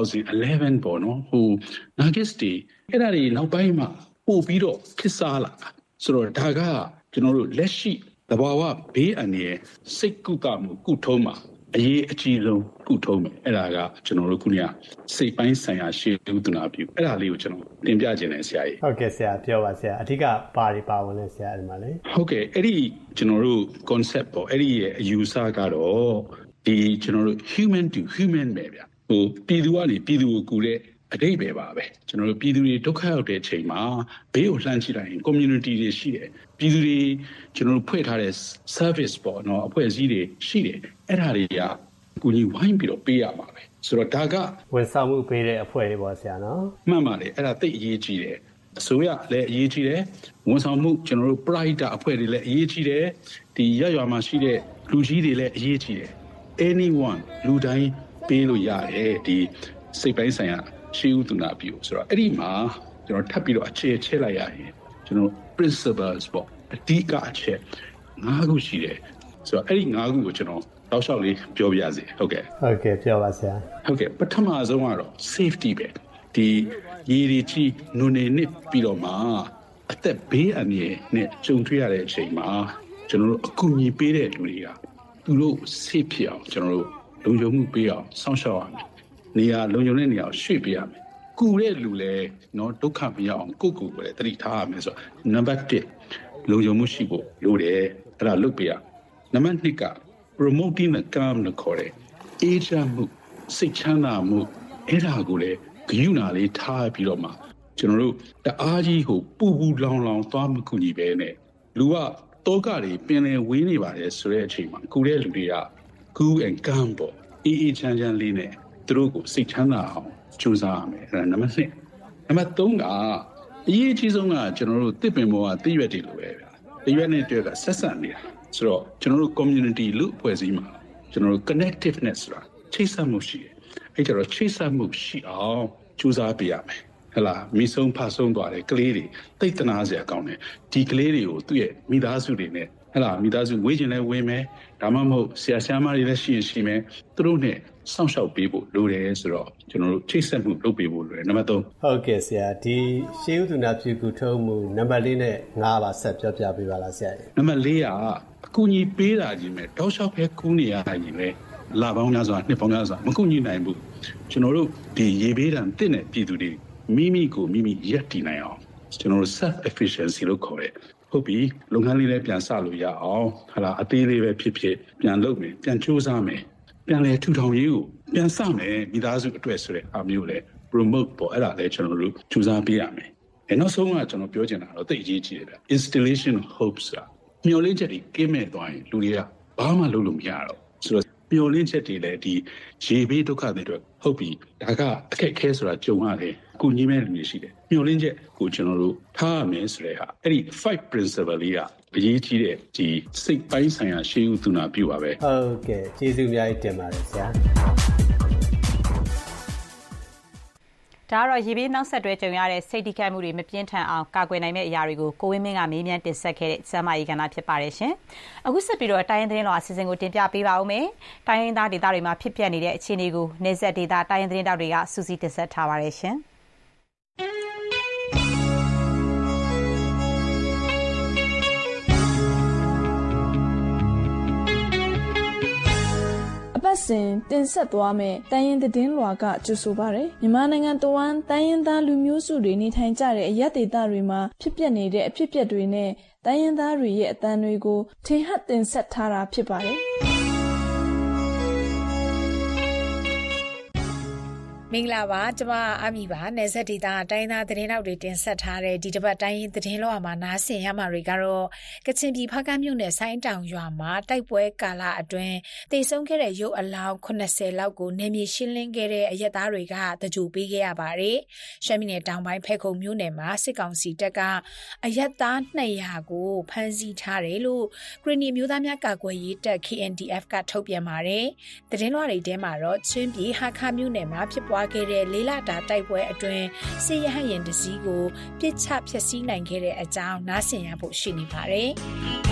2011ပေါ့နော်Nagist အဲ့ဒါတွေနောက်ပိုင်းမှာပို့ပြီးတော့ဖြစ်စားလာတာဆိုတော့ဒါကကျွန်တော်တို့လက်ရှိသဘာဝဘေးအန္တရာယ်စိတ်ကုသမှုကုထုံးမှာအရေးအကြီးဆုံးကုထုံးမယ်အဲ့ဒါကကျွန်တော်တို့ခုနကစိတ်ပိုင်းဆိုင်ရာရှေးဦးသူနာပြုအဲ့ဒါလေးကိုကျွန်တော်တင်ပြခြင်းနဲ့ဆရာကြီးဟုတ်ကဲ့ဆရာပြောပါဆရာအဓိကပါဝင်လဲဆရာအဲ့ဒီမှာလေဟုတ်ကဲ့အဲ့ဒီကျွန်တော်တို့ concept ပေါ့အဲ့ဒီရဲ့အယူဆကတော့ဒီကျွန်တော်တို့ human to human ပဲဗျပြည်သူကနေပြည်သူကိုကူတဲ့အဓိပ္ပာယ်ပါပဲကျွန်တော်တို့ပြည်သူတွေဒုက္ခရောက်တဲ့အချိန်မှာဘေးကိုလှမ်းကြည့်လိုက်ရင် community တွေရှိတယ်ပြည်သူတွေကျွန်တော်တို့ဖွဲ့ထားတဲ့ service ပေါ့နော်အဖွဲ့အစည်းတွေရှိတယ်အဲ့ဒါတွေကကူညီဝိုင်းပြီးတော့ပေးရမှာပဲဆိုတော့ဒါကဝန်ဆောင်မှုပေးတဲ့အဖွဲ့တွေပေါ့ဆရာနော်မှန်ပါတယ်အဲ့ဒါသိအရေးကြီးတယ်အစိုးရလည်းအရေးကြီးတယ်ဝန်ဆောင်မှုကျွန်တော်တို့ private အဖွဲ့တွေလည်းအရေးကြီးတယ်ဒီရွာမှာရှိတဲ့လူကြီးတွေလည်းအရေးကြီးတယ် anyone လူတိုင်းပေးလို့ရတယ်ဒီစိတ်ပိုင်းဆိုင်ရာရှေးဦးသူနာပြုဆိုတော့အဲ့ဒီမှာကျွန်တော်ထပ်ပြီးတော့အခြေချဲလိုက်ရရင်ကျွန်တော် principles ပေါ့အဓိကအချက်၅ခုရှိတယ်ဆိုတော့အဲ့ဒီ၅ခုကိုကျွန်တော်တောက်လျှောက်လေးပြောပြရစီဟုတ်ကဲ့ပြောပါဆရာဟုတ်ကဲ့ပထမဆုံးကတော့ safety ပဲဒီရည်ရည်ကြီးနုနေနစ်ပြီးတော့မှအသက်ဘေးအန္တရာယ်နဲ့ကြုံတွေ့ရတဲ့အချိန်မှာကျွန်တော်တို့အကူအညီပေးတဲ့လူတွေကသူတို့ safe ဖြစ်အောင်ကျွန်တော်တို့လုံခြုံမှုပေးအောင်စောင့်ရှောက်ရမယ်နေရာလုံခြုံတဲ့နေရာကိုရွှေ့ပေးရမယ်ကူတဲ့လူလည်းနော်ဒုက္ခမရောက်အောင်ကိုယ့်ကိုယ်ကိုလည်းတတိထားရမယ်ဆိုတော့နံပါတ်1လုံခြုံမှုရှိဖို့လိုတယ်အဲ့ဒါလုပ်ပေးရနံပါတ်2က promoting the calm လို့ခေါ်တယ်အေးချမ်းမှုစိတ်ချမ်းသာမှုအဲ့ဒါကိုလည်းဂရုဏာလေးထားပြီးတော့မှကျွန်တော်တို့တအားကြီးကိုပူလောင်သွားမကူညီပဲနဲ့လူကတောကတွေပင်လယ်ဝေးနေပါတယ်ဆိုတဲ့အချိန်မှာကူတဲ့လူတွေက cool and calm ပေါ့အေးချမ်းလေးနဲ့သူတို့ကိုစိတ်ချမ်းသာအောင်ကြိုးစားရမယ်အဲ့ဒါနံပါတ်2နံပါတ်3ကအရေးအကြီးဆုံးကကျွန်တော်တို့တစ်ပင်ပေါ်ကတည့်ရွက်တွေလိုပဲဗျာတည့်ရွက်နဲ့တည့်ရွက်ကဆက်ဆက်နေတာဆိုတော့ကျွန်တော်တို့ community လူအဖွဲ့အစည်းမှာကျွန်တော်တို့ connectiveness ဆိုတာချိတ်ဆက်မှုရှိတယ်အဲ့ကြတော့ချိတ်ဆက်မှုရှိအောင်ကြိုးစားပေးရမယ်ဟလာမိဆုံးဖဆုံးသွားတယ်ကလေးတွေတိတ်တနာစရာကောင်းတယ်ဒီကလေးတွေကိုသူ့ရဲ့မိသားစုတွေနဲ့ဟလာမိသားစုဝေးကျင်လဲဝေးမယ်ဒါမှမဟုတ်ဆရာဆရာမတွေလည်းရှိမယ်သူတို့နဲ့စောင့်ရှောက်ပေးဖို့လိုတယ်ဆိုတော့ကျွန်တော်တို့ချိတ်ဆက်မှုလုပ်ပေးဖို့လိုတယ်နံပါတ်3 ဟုတ်ကဲ့ဆရာဒီရှေးဦးသူနာပြုကုထုံးမှုနံပါတ်4နဲ့5ပါဆက်ပြောပြပေးပါလားဆရာနံပါတ်4ကအကူအညီပေးတာကြီးမဲ့တောက်လျှောက်ပဲကူးနေရရင်လေလာပေါင်းများစွာနှစ်ပေါင်းများစွာမကူညီနိုင်ဘူးကျွန်တော်တို့ဒီရေဘေးဒဏ်တင့်တဲ့ပြည်သူတွေမိမိကိုမိမိရက်တည်နိုင်အောင်ကျွန်တော်တို့ self efficiency လို့ခေါ်တယ်ဟုတ်ပြီလုပ်ငန်းလေးလည်းပြန်စလို့ရအောင်ဟာလာအသေးလေးပဲဖြစ်ပြန်လုပ်မယ်ပြန်စူးစမ်းမယ်ပြန်လဲထူထောင်ရေးကိုပြန်စမယ်မိသားစုအတွက်ဆိုတဲ့အားမျိုးလဲ promote ပေါ့အဲ့ဒါလဲကျွန်တော်တို့စူးစမ်းပေးရမယ်နောက်ဆုံးကကျွန်တော်ပြောချင်တာတော့သိအရေးကြီးတယ်ဗျ installation of hopes မျှော်လင့်ချက်တွေကင်းမဲ့သွားရင်လူတွေကဘာမှလုပ်လို့မရတော့ဆိုတော့မျှော်လင့်ချက်တွေလည်းဒီရေဘေးဒုက္ခတွေအတွက်ဟုတ်ပြီဒါကအခက်အခဲဆိုတာကြုံရတယ်အခုညီမဲ့လူတွေရှိတယ်မျှော်လင့်ချက်ကိုကျွန်တော်တို့ထားရမယ်ဆိုတဲ့ဟာအဲ့ဒီ 5 principle လေးကအရေးကြီးတဲ့ဒီစိတ်ပိုင်းဆိုင်ရာရှေးဦးသူနာပြုပါပဲဟုတ်ကဲ့ကျေးဇူးအများကြီးတင်ပါတယ်ဆရာဒါကတော့ရေဘေးနောက်ဆက်တွဲကြုံရတဲ့စိတ်ထိခိုက်မှုတွေမပြင်းထန်အောင်ကာကွယ်နိုင်မယ့်အရာတွေကိုကိုဝင်းမင်းကမေးမြန်းတင်ဆက်ခဲ့တဲ့စမ်းမရေးကဏ္ဍဖြစ်ပါတယ်ရှင်။အခုဆက်ပြီးတော့တိုင်းရင်းသတင်းတော်အစီအစဉ်ကိုတင်ပြပေးပါဦးမယ်။တိုင်းရင်းသားဒေသတွေမှာဖြစ်ပျက်နေတဲ့အခြေအနေကိုနေဆက်ဒေသတိုင်းရင်းသတင်းတောက်တွေကစူးစီးတင်ဆက်ထားပါတယ်ရှင်။အပတ်စဉ်တင်ဆက်သွားမယ်တိုင်းရင်းသတင်းလွှာကကြိုဆိုပါရယ်မြန်မာနိုင်ငံတဝန်းတိုင်းရင်းသားလူမျိုးစုတွေနေထိုင်ကြတဲ့အရပ်ဒေသတွေမှာဖြစ်ပျက်နေတဲ့အဖြစ်အပျက်တွေနဲ့တိုင်းရင်းသားတွေရဲ့အသံတွေကိုထင်ဟပ်တင်ဆက်ထားတာဖြစ်ပါတယ်မင်္ဂလာပါကျမအမီပါနယ်စပ်ဒေသတိုင်းသားသတင်းတောက်တွေတင်ဆက်ထားတဲ့ဒီတစ်ပတ်တိုင်းသတင်းလောကမှာနားဆင်ရမှာတွေကတော့ကချင်ပြည်ဖားကန့်မြို့နယ်ဆိုင်းတောင်ရွာမှာတိုက်ပွဲကာလအတွင်းတည်ဆုံးခဲ့တဲ့ရုပ်အလောင်း80လောက်ကိုနေမြေရှင်းလင်းခဲ့တဲ့အရက်သားတွေကတကြိုပေးခဲ့ရပါတယ်ရှမ်းပြည်နယ်တောင်ပိုင်းဖဲခုံမြို့နယ်မှာစစ်ကောင်စီတပ်ကအရက်သား200ကိုဖမ်းဆီးထားတယ်လို့ကရင်နီမျိုးသားများကာကွယ်ရေးတပ် KNDF ကထုတ်ပြန်ပါတယ်သတင်းလွှာတွေထဲမှာတော့ချင်းပြည်ဟာခါမြို့နယ်မှာဖြစ်ပွားခဲ့တဲ့လေးလတာတိုက်ပွဲအတွင်းစစ်ရဟတ်ယာဉ်တစ်စီးကိုပစ်ချဖျက်ဆီးနိုင်ခဲ့တဲ့အကြောင်းနားဆင်ရဖို့ရှိနေပါတယ်။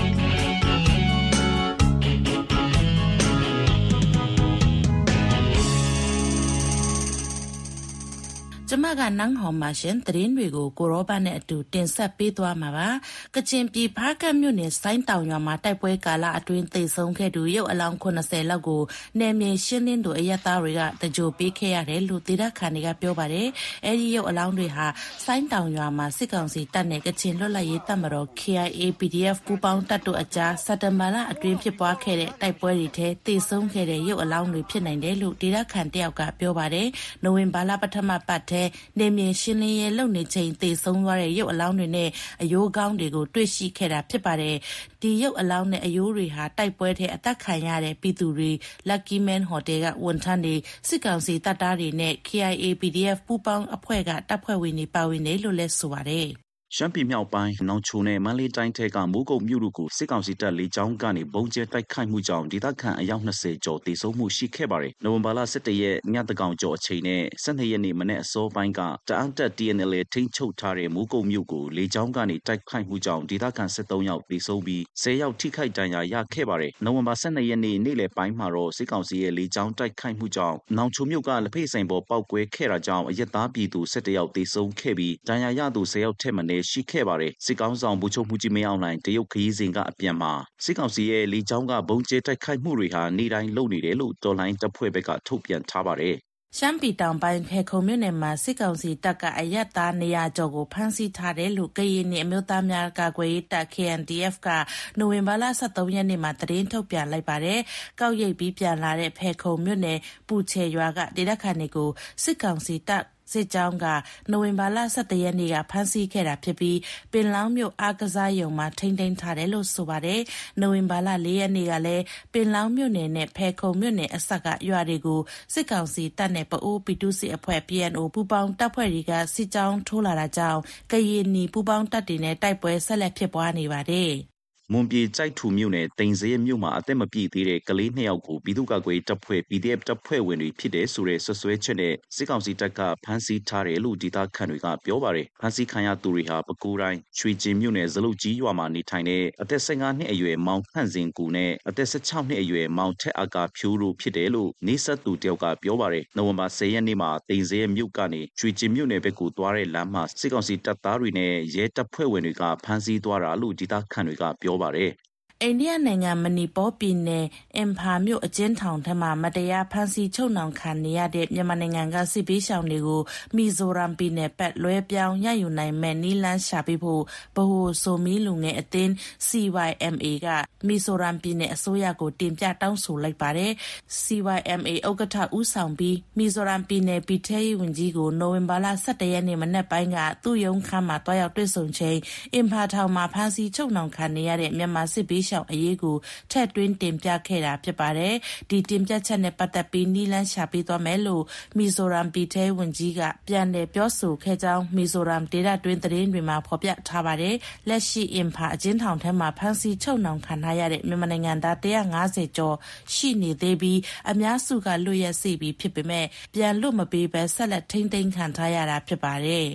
ကျမကနန်းဟောင်မှာရှင်သတင်းတွေကိုကိုရောဘနဲ့အတူတင်ဆက်ပေးသွားမှာပါကချင်ပြည်ဖားကန့်မြို့နယ်ဆိုင်းတောင်ရွာမှာတိုက်ပွဲကာလအတွင်းသေဆုံးခဲ့သူရုပ်အလောင်း80လောက်ကိုနယ်မြေရှင်းလင်းသူအရက်သားတွေကတကြိုပေးခဲ့ရတယ်လို့ဒေသခံတွေကပြောပါတယ်အဲဒီရုပ်အလောင်းတွေဟာဆိုင်းတောင်ရွာမှာစစ်ကောင်စီတပ်နဲ့ကချင်လွတ်လပ်ရေးတပ်မတော် KIA PDF ပူးပေါင်းတပ်တို့အကြားစက်တဘာလအတွင်းဖြစ်ပွားခဲ့တဲ့တိုက်ပွဲတွေထဲသေဆုံးခဲ့တဲ့ရုပ်အလောင်းတွေဖြစ်နိုင်တယ်လို့ဒေသခံတယောက်ကပြောပါတယ်နိုဝင်ဘာလပထမပတ်ထဲနေမြေရှင်းလင်းရေးလုပ်နေချိန်သေဆုံးသွားတဲ့ရုပ်အလောင်းတွေနဲ့အယိုးကောင်းတွေကိုတွေ့ရှိခဲ့တာဖြစ်ပါတယ်။ဒီရုပ်အလောင်းနဲ့အယိုးတွေဟာတိုက်ပွဲထဲအသက်ခံရတဲ့ပြည်သူတွေ Lucky Man Hotel ကဝန်ထမ်းတွေစစ်ကောင်စီတပ်သားတွေနဲ့ KIA PDF ပူးပေါင်းအဖွဲ့ကတပ်ဖွဲ့ဝင်တွေပါဝင်တယ်လို့လည်းဆိုပါတယ်။ရှမ်းပြည်မြောက်ပိုင်းနောင်ချိုနဲ့မန္တလေးတိုင်းထဲကမိုးကုတ်မြို့တို့ကိုစစ်ကောင်စီတပ်လေကြောင်းကနေဘုံကျဲတိုက်ခိုက်မှုကြောင့်ဒေသခံအယောက်20ကျော်သေဆုံးမှုရှိခဲ့ပါတယ်။နိုဝင်ဘာလ17ရက်ညတကောင်ကျော်အချိန်နဲ့12ရက်နေ့မနေ့အစောပိုင်းကတအန်းတက် TNL ထိန်းချုပ်ထားတဲ့မိုးကုတ်မြို့ကိုလေကြောင်းကနေတိုက်ခိုက်မှုကြောင့်ဒေသခံ73ယောက်သေဆုံးပြီး10ယောက်ထိခိုက်ဒဏ်ရာရခဲ့ပါတယ်။နိုဝင်ဘာ12ရက်နေ့နေ့လယ်ပိုင်းမှာတော့စစ်ကောင်စီရဲ့လေကြောင်းတိုက်ခိုက်မှုကြောင့်နောင်ချိုမြို့ကလက်ဖိတ်ဆိုင်ပေါ်ပောက်ကွဲခဲ့တာကြောင့်အရက်သားပြည်သူ17ယောက်သေဆုံးခဲ့ပြီးဒဏ်ရာရသူ10ယောက်ထက်မနည်းရှိခဲ့ပါတယ်စစ်ကောင်ဆောင်ဗိုလ်ချုပ်မှုကြီးမင်းအောင်လှိုင်တရုတ်ခရီးစဉ်ကအပြန်မှာစစ်ကောင်စီရဲ့လေကြောင်းကဘုံကျဲတိုက်ခိုက်မှုတွေဟာနေ့တိုင်းလုပ်နေတယ်လို့တော်လိုင်းတပ်ဖွဲ့ဘက်ကထုတ်ပြန်ထားပါတယ်ရှမ်းပြည်တောင်ပိုင်းဖဲခုံမြို့နယ်မှာစစ်ကောင်စီတပ်ကအရက်သား200ကျော်ကိုဖမ်းဆီးထားတယ်လို့ကရင်နီအမျိုးသားများကာကွယ်ရေးတပ် KNDF ကနိုဝင်ဘာလ23ရက်နေ့မှာသတင်းထုတ်ပြန်လိုက်ပါတယ်။ကောက်ရိပ်ပြီးပြန်လာတဲ့ဖဲခုံမြို့နယ်ပူချေရွာကဒေသခံတွေကိုစစ်ကောင်စီတပ်စစ်ကြောင်းကနိုဝင်ဘာလ17ရက်နေ့ကဖမ်းဆီးခဲ့တာဖြစ်ပြီးပင်လောင်းမြို့အားကစားရုံမှာထိန်းသိမ်းထားတယ်လို့ဆိုပါတယ်။နိုဝင်ဘာလ4ရက်နေ့ကလည်းပင်လောင်းမြို့နယ်နဲ့ဖဲခုံမြို့နယ်အစပ်ကရွာတွေကိုစစ်ကောင်စီတပ်နဲ့ပအိုးပီတူစီအဖွဲ့ PNO ပူပေါင်းတပ်ဖွဲ့တွေကစစ်ကြောင်းထိုးလာတာကြောင့်ကရင်နီပူပေါင်းတပ်တွေနဲ့တိုက်ပွဲဆက်လက်ဖြစ်ပွားနေပါတယ်။မွန်ပြည်ကြိုက်ထူမြို့နယ်တိန်စရဲမြို့မှာအသက်မပြည့်သေးတဲ့ကလေး2ယောက်ကိုပြည်သူ့ကာကွယ်တပ်ဖွဲ့ PDF တပ်ဖွဲ့ဝင်တွေဖြစ်တဲ့ဆိုတဲ့ဆွဆွဲချက်နဲ့စစ်ကောင်စီတပ်ကဖမ်းဆီးထားတယ်လို့ဒေသခံတွေကပြောပါတယ်။ဖမ်းဆီးခံရသူတွေဟာပဲခူးတိုင်းရွှေကျင်မြို့နယ်ဇလုတ်ကြီးရွာမှာနေထိုင်တဲ့အသက်15နှစ်အရွယ်မောင်ခန့်စင်ကူနဲ့အသက်16နှစ်အရွယ်မောင်ထက်အာကာဖြိုးတို့ဖြစ်တယ်လို့နေဆက်သူတယောက်ကပြောပါတယ်။နိုဝင်ဘာ10ရက်နေ့မှာတိန်စရဲမြို့ကနေရွှေကျင်မြို့နယ်ဘက်ကိုသွားတဲ့လမ်းမှာစစ်ကောင်စီတပ်သားတွေနဲ့ရဲတပ်ဖွဲ့ဝင်တွေကဖမ်းဆီးသွားတာလို့ဒေသခံတွေကပြောပါတယ်။အိန္ဒိယနိုင်ငံမနီပေါ်ပြည်နယ်အင်ဖာမြို့အကျဉ်းထောင်ထဲမှာမတရားဖမ်းဆီးချုပ်နှောင်ခံနေရတဲ့မြန်မာနိုင်ငံကစစ်ပေးရှောင်တွေကိုမီဇိုရမ်ပြည်နယ်ပတ်လွဲပြောင်းရယူနိုင်မဲ့နီလန်းရှာပေးဖို့ဗဟိုဆိုမီလူငယ်အသင်း CYMA ကမီဇိုရမ်ပြည်နယ်အစိုးရကိုတင်ပြတောင်းဆိုလိုက်ပါတယ်။ CYMA ဥက္ကဋ္ဌဦးဆောင်ပြီးမီဇိုရမ်ပြည်နယ်ပြည်ထရေးဝန်ကြီးကိုနိုဝင်ဘာလ17ရက်နေ့မနက်ပိုင်းကသူ့ရုံးခန်းမှာတွားရောက်တွေ့ဆုံချိန်အင်ဖာထောင်မှာဖမ်းဆီးချုပ်နှောင်ခံနေရတဲ့မြန်မာစစ်ပေးရှောင်အရေးကိုထက်တွင်းတင်ပြခဲ့တာဖြစ်ပါတယ်။ဒီတင်ပြချက်နဲ့ပတ်သက်ပြီးနီလန်းရှာပေးသွားမယ်လို့မီဇိုရမ်ပြည်ထဲဝန်ကြီးကပြန်လည်ပြောဆိုခဲ့ကြောင်းမီဇိုရမ်ဒေသတွင်းသတင်းတွေမှာဖော်ပြထားပါတယ်။လက်ရှိအင်ဖာအကျဉ်းထောင်ထဲမှာဖမ်းဆီးချုပ်နှောင်ခံထားရတဲ့မြန်မာနိုင်ငံသား150ကျော်ရှိနေသေးပြီးအများစုကလွတ်ရက်စေ့ပြီးဖြစ်ပေမဲ့ပြန်လွတ်မပေးဘဲဆက်လက်ထိန်းသိမ်းခံထားရတာဖြစ်ပါတယ်။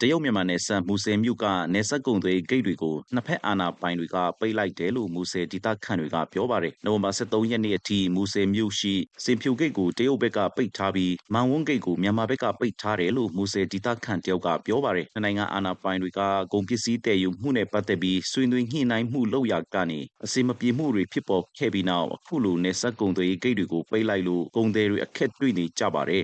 တရုတ်မြန်မာနယ်စပ်မူဆယ်မြို့ကနယ်စပ်ကုန်သွယ်ဂိတ်တွေကိုနှစ်ဖက်အာဏာပိုင်တွေကပိတ်လိုက်တယ်လို့မူဆယ်ဒေသခံတွေကပြောပါတယ်နိုဝင်ဘာ23ရက်နေ့အထိမူဆယ်မြို့ရှိစင်ဖြူဂိတ်ကိုတရုတ်ဘက်ကပိတ်ထားပြီးမန်ဝန်းဂိတ်ကိုမြန်မာဘက်ကပိတ်ထားတယ်လို့မူဆယ်ဒေသခံတယောက်ကပြောပါတယ်နိုင်ငံအာဏာပိုင်တွေကကုန်ပစ္စည်းတည်ယူမှုနဲ့ပတ်သက်ပြီးဆွေးနွေးညှိနှိုင်းမှုလုပ်ရကနေအစီမပြေမှုတွေဖြစ်ပေါ်ခဲ့ပြီးနောက်အခုလိုနယ်စပ်ကုန်သွယ်ဂိတ်တွေကိုပိတ်လိုက်လို့ကုန်သည်တွေအခက်တွေ့နေကြပါတယ်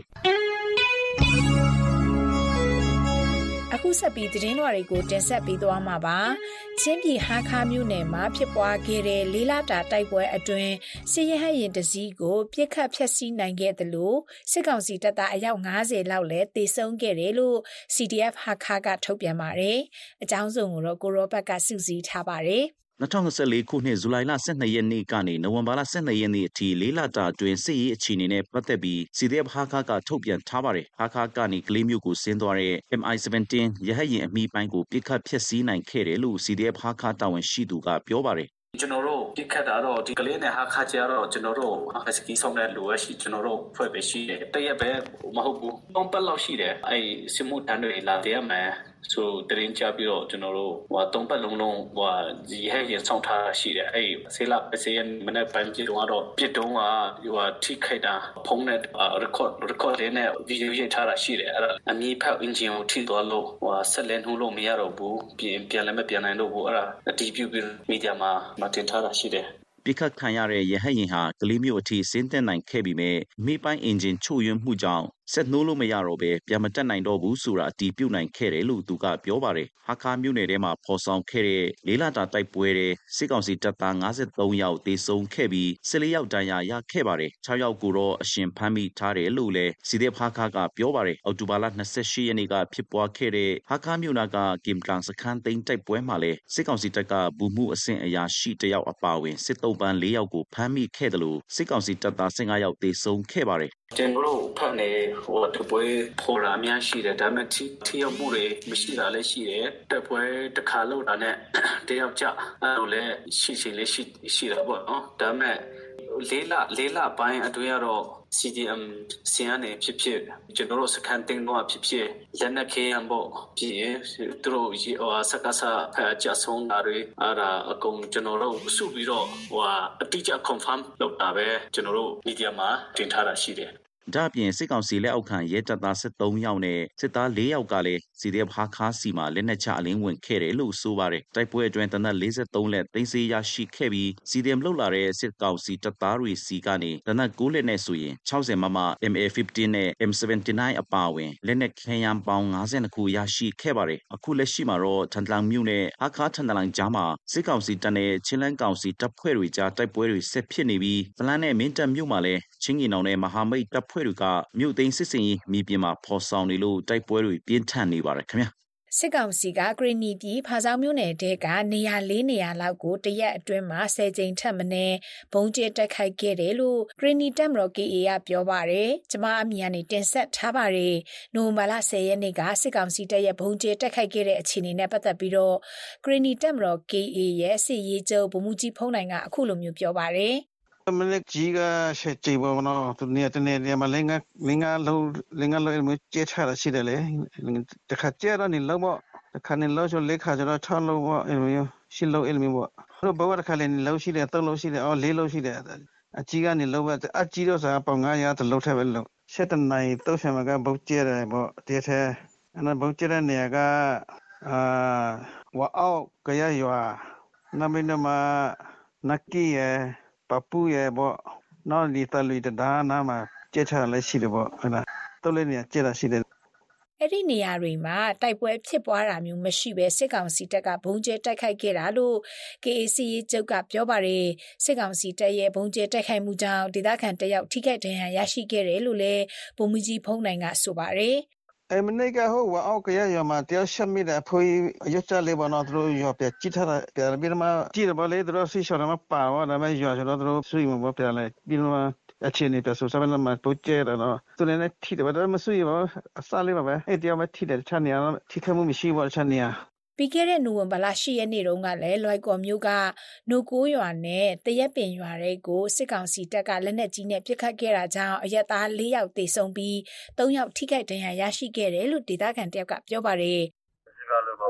အခုဆက်ပြီးသတင်းလွှာတွေကိုတင်ဆက်ပေးသွားမှာပါချင်းပြည်ဟာခါမြို့နယ်မှာဖြစ်ပွားခဲ့တဲ့လေးလတာတိုက်ပွဲအတွင်းစစ်ရေးဟရင်တစည်းကိုပြစ်ခတ်ဖျက်ဆီးနိုင်ခဲ့တယ်လို့စစ်ကောင်စီတပ်သားအယောက်90လောက်လည်းတေဆုံးခဲ့တယ်လို့ CDF ဟာခါကထုတ်ပြန်ပါတယ်အကြောင်းစုံကိုတော့ကိုရောဘက်ကစုစည်းထားပါတယ် 2024ခုနှစ်ဇူလိုင်လ12ရက်နေ့ကနေနိုဝင်ဘာလ12ရက်နေ့အထိ၄လတာအတွင်းစစ်ရေးအခြေအနေနဲ့ပတ်သက်ပြီး CDF ဟာခါကထုတ်ပြန်ထားပါတယ်။ဟာခါကနေကလေးမျိုးကိုဆင်းသွားတဲ့ MI-17 ရဟတ်ယာဉ်အမိပိုင်းကိုပြစ်ခတ်ဖျက်ဆီးနိုင်ခဲ့တယ်လို့ CDF ဟာခါတာဝန်ရှိသူကပြောပါတယ်ကျွန်တော်တို့ပြစ်ခတ်တာတော့ဒီကလေးနဲ့ဟာခါကြတော့ကျွန်တော်တို့ဟစကီဆောင်တဲ့လူရှိကျွန်တော်တို့ဖွဲ့ပဲရှိတယ်တရက်ပဲမဟုတ်ဘူးပေါင်းပတ်လောက်ရှိတယ်အဲ့စမှုတန်းတွေလာတဲ့မယ်ဆိုတရင်ချပြီးတော့ကျွန်တော်တို့တုံးပတ်လုံးလုံးဒီဟဲ့ရဆောင်ထားရှိတယ်အဲ့ဆေးလာပစေးမနေ့ပိုင်းကြတော့ပြစ်တုံးထိခိုက်တာဖုန်းနဲ့ record နဲ့ video ရိုက်ထားတာရှိတယ်အဲ့အမီဖက် engine ကိုထိသွားလို့ဆက်လက်နှိုးလို့မရတော့ဘူးပြန်လည်းမပြန်နိုင်တော့ဘူးအဲ့အတီးပြုပြီးမီဒီယာမှာတင်ထားတာရှိတယ်ပြစ်ခတ်ခံရတဲ့ရဟတ်ယာဉ်ဟာကလေးမျိုးအထိဆင်းသက်နိုင်ခဲ့ပြီးမြဲမိပိုင်းအင်ဂျင်ချို့ယွင်းမှုကြောင့်ဆက်နှိုးလို့မရတော့ပဲပြန်မတက်နိုင်တော့ဘူးဆိုတာအတည်ပြုနိုင်ခဲ့တယ်လို့သူကပြောပါတယ်။ဟာခါမြို့နယ်ထဲမှာပေါ်ဆောင်ခဲ့တဲ့လေးလတာတိုက်ပွဲတဲ့စစ်ကောင်စီတပ်သား53ယောက်တေဆုံးခဲ့ပြီး14ယောက်ဒဏ်ရာရခဲ့ပါတယ်။6ယောက်ကိုတော့အရှင်ဖမ်းမိထားတယ်လို့လည်းစီဒေဖဟာခါကပြောပါတယ်။အောက်တိုဘာလ28ရက်နေ့ကဖြစ်ပွားခဲ့တဲ့ဟာခါမြို့နာကကင်ကန်စခန်းသိမ်းတိုက်ပွဲမှာလည်းစစ်ကောင်စီတပ်ကဘူမှုအဆင့်အရာရှိတယောက်အပါအဝင်စစ်သုံးပန်း4ယောက်ကိုဖမ်းမိခဲ့တယ်လို့စစ်ကောင်စီတပ်သား15ယောက်တေဆုံးခဲ့ပါတယ်ကျွန်တော်တို့ဖက်နေတပွဲပေါ်လာများရှိတယ်ဒါပေမဲ့ထိရောက်မှုတွေမရှိတာလည်းရှိတယ်တပွဲတစ်ခါလောက်တာနဲ့တယောက်ကြအဲ့လိုလည်းရှိလည်းရှိတာပေါ့နော်ဒါပေမဲ့လေးလပိုင်းအတွင်းကတော့ CDM စီယန်နေဖြစ်ကျွန်တော်တို့စကန်တင်တော့ဖြစ်လက်နက်ခဲရန်ပေါ့ဖြစ်သူတို့စကားစားကြဆုံးတာတွေအဲ့ဒါအကုန်ကျွန်တော်တို့စုပြီးတော့အတိအကျ confirm လုပ်တာပဲကျွန်တော်တို့ media မှာတင်ထားတာရှိတယ်ဒါ့အပြင်စစ်ကောင်စီလက်အောက်ခံရဲတပ်သား73ယောက်နဲ့စစ်သား4ယောက်ကလည်းစီဒီအက်ဖ်ဟာခါစီမှာလက်နက်ချအလင်းဝင်ခဲ့တယ်လို့ဆိုပါတယ်။တိုက်ပွဲအတွင်းတနက်43လက်သိမ်းဆည်းရရှိခဲ့ပြီးစီဒီအမ်လှုပ်လာတဲ့စစ်ကောင်စီတပ်သားတွေစီကနေတနက်9လက်နဲ့ဆိုရင်60မမ MA15 နဲ့ M79 အပါအဝင်လက်နက်ခဲယမ်းပေါင်း52ခုရရှိခဲ့ပါတယ်။အခုလက်ရှိမှာတော့ထန်တလန်မြို့နဲ့ဟာခါထန်တလန်ကြားမှာစစ်ကောင်စီတပ်နဲ့ချင်းလန်းကောင်စီတပ်ဖွဲ့တွေကြားတိုက်ပွဲတွေဆက်ဖြစ်နေပြီးဖလန်းနဲ့မင်းတပ်မြို့မှာလည်းချင်းကြီးနောင်နဲ့မဟာမိတ်တပ်ဖွဲ့တွေကမြို့သိမ်းစစ်စင်ရေးမြေပြင်မှာဖော်ဆောင်နေလို့တိုက်ပွဲတွေပြင်းထန်နေပါတယ်ခင်ဗျာစစ်ကောင်စီကဂရနီပြည်ဖာဆောင်မြို့နယ်တဲကနေရာ4နေရာလောက်ကိုတရက်အတွင်းမှာ10ကြိမ်ထပ်မံဘုံကျဲတက်ခိုက်ခဲ့တယ်လို့ဂရနီတပ်မတော် KA ကပြောပါတယ်။ကျမအမီကနေတင်ဆက်ထားပါတယ်။နိုဝင်ဘာလ10ရက်နေ့ကစစ်ကောင်စီတပ်ရဲ့ဘုံကျဲတက်ခိုက်ခဲ့တဲ့အခြေအနေနဲ့ပတ်သက်ပြီးတော့ဂရနီတပ်မတော် KA ရဲ့စစ်ရေးချုပ်ဗိုလ်မှူးကြီးဖုံးနိုင်ကအခုလိုမျိုးပြောပါတယ်မနေ့ကြီးကဆက်ကြည့်ပါမနော်သူနေတနေမှာလင်းကလုံးကျဲချတာရှိတယ်လေတခါကျတော့နေလုံးပေါ့တခါနေလုံးဆိုလက်ခါကျတော့6လုံးပေါ့အဲ့လိုမျိုး10လုံးအဲ့လိုမျိုးပေါ့သူဘဝတခါလည်းနေလုံးရှိတယ်3လုံးရှိတယ်4လုံးရှိတယ်အကြီးကနေလုံးပဲအကြီးတော့စားပေါင်900တလုံးထက်ပဲလုံး7နိုင်30မှာကဘုတ်ကျဲတယ်ပေါ့တည်းထဲအဲ့ဘုတ်ကျဲတဲ့နေရာကဝါအောက်ကရရွာနမင်းမှာနကီရဲ့ပပူရဲ့ပေါ့နောက်ဒီတလူတဒါနာမှာကျက်ချလည်းရှိတယ်ပေါ့ဟုတ်လားတော့လည်းနေရာကျက်တာရှိတယ်အဲ့ဒီနေရာတွေမှာတိုက်ပွဲဖြစ်ပွားတာမျိုးမရှိဘဲစစ်ကောင်စီတပ်ကဘုံကျဲတိုက်ခိုက်ခဲ့တာလို့ KAC ရေးချုပ်ကပြောပါတယ်စစ်ကောင်စီတပ်ရဲ့ဘုံကျဲတိုက်ခိုက်မှုကြောင့်ဒေသခံတယောက်ထိခိုက်ဒဏ်ရာရရှိခဲ့တယ်လို့လည်းဗိုလ်မှူးကြီးဖုံးနိုင်ကဆိုပါတယ်မနေ့ကဟိုအောက်ကရရမှာတယောက်ရှက်မိတယ်ဖွေးရွက်ကြလေးပါတော့သူတို့ရွာပြကြည့်ထားတယ်ပြီးတော့မှကြည့်တယ်ဗောလေသူတို့ဆီရှော်မှာပါတော့ဒါပေမဲ့ရွာဆိုတော့သူတို့ဆွေးမှာပြလဲပြီးတော့အခြေအနေပြဆိုစမ်းမှာပို့ကျဲတယ်နော်သူလည်းထိတယ်ဗောဒါမဆွေးပါအစားလေးပါပဲအဲ့တယောက်မှထိတယ်ချမ်းနေရထိခမှုမရှိဘူးချမ်းနေရပြီးခဲ့တဲ့နိုဝင်ဘာလ10ရက်နေ့တုန်းကလည်းလွိုက်ကော်မြို့ကနိုကိုးရွာနဲ့တရက်ပင်ရွာတွေကိုစစ်ကောင်စီတပ်ကလက်နက်ကြီးနဲ့ပစ်ခတ်ခဲ့တာကြောင့်အရက်သား4ယောက်သေဆုံးပြီး3ယောက်ထိခိုက်ဒဏ်ရာရရှိခဲ့တယ်လို့ဒေသခံတယောက်ကပြောပါတယ်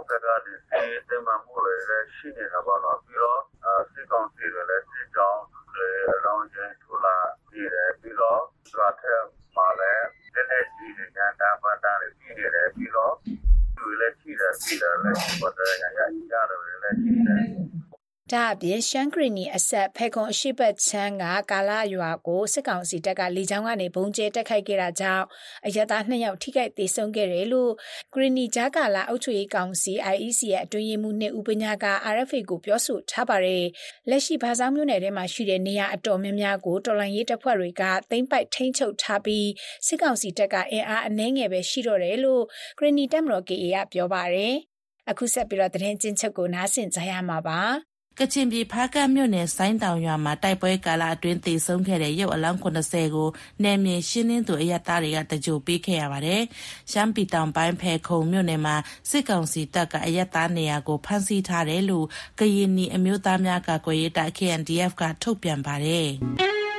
ဘက်ကလည်းတင်မှမို့လည်းရှိနေတာပါတော့ပြီးတော့စစ်ကောင်စီတွေလည်းစစ်ကြောင်းအလောင်းချင်းထူလာပြီးတယ်ပြီးတော့ရွာထက်မှာလည်းလက်ကြီးတွေညတာပတာတွေပြီးတယ်ပြီးတော့သူလည်းရှိတယ်ပြီးတယ်လည်းပတ်တယ်ရတယ်လည်းရှိတယ်ဒါအပြင်ရှမ်းဂရီနီအဆက်ဖဲခွန်အရှိတ်ချမ်းကကာလာရွာကိုစစ်ကောင်စီတပ်ကလေကြောင်းကနေဘုံကျဲတက်ခိုက်ခဲ့တာကြောင့်အရသား2ယောက်ထိခိုက်ဒေဆုံးခဲ့တယ်လို့ဂရီနီဂျာကာလာအုပ်ချုပ်ရေးကောင်စီ IEC ရဲ့အတွင်းရေးမှူးနှစ်ဦးပညာက RFA ကိုပြောဆိုထားပါတယ်လက်ရှိဘာဆောင်မြို့နယ်ထဲမှာရှိတဲ့နေရာအတော်များများကိုတော်လှန်ရေးတပ်ဖွဲ့တွေကသိမ်းပိုက်ထိန်းချုပ်ထားပြီးစစ်ကောင်စီတပ်ကအင်အားအနည်းငယ်ပဲရှိတော့တယ်လို့ဂရီနီတပ်မတော် KA ကပြောပါတယ်အခုဆက်ပြီးတော့သတင်းချင်းချုပ်ကိုနားဆင်ကြရမှာပါကချင်ပြည်ဖားကန့်မြို့နယ်ဆိုင်းတောင်ရွာမှာတိုက်ပွဲကာလအတွင်းသေဆုံးခဲ့တဲ့ရုပ်အလောင်း80ကိုနယ်မြေရှင်းလင်းသူအရသားတွေကတကြိုပေးခဲ့ရပါတယ်။ရှမ်းပြည်တောင်ပိုင်းဖဲခုံမြို့နယ်မှာစစ်ကောင်စီတပ်ကအရသားနေရာကိုဖမ်းဆီးထားတယ်လို့ကရင်နီအမျိုးသားများကာကွယ်ရေးတပ် KNDF ကထုတ်ပြန်ပါတယ်။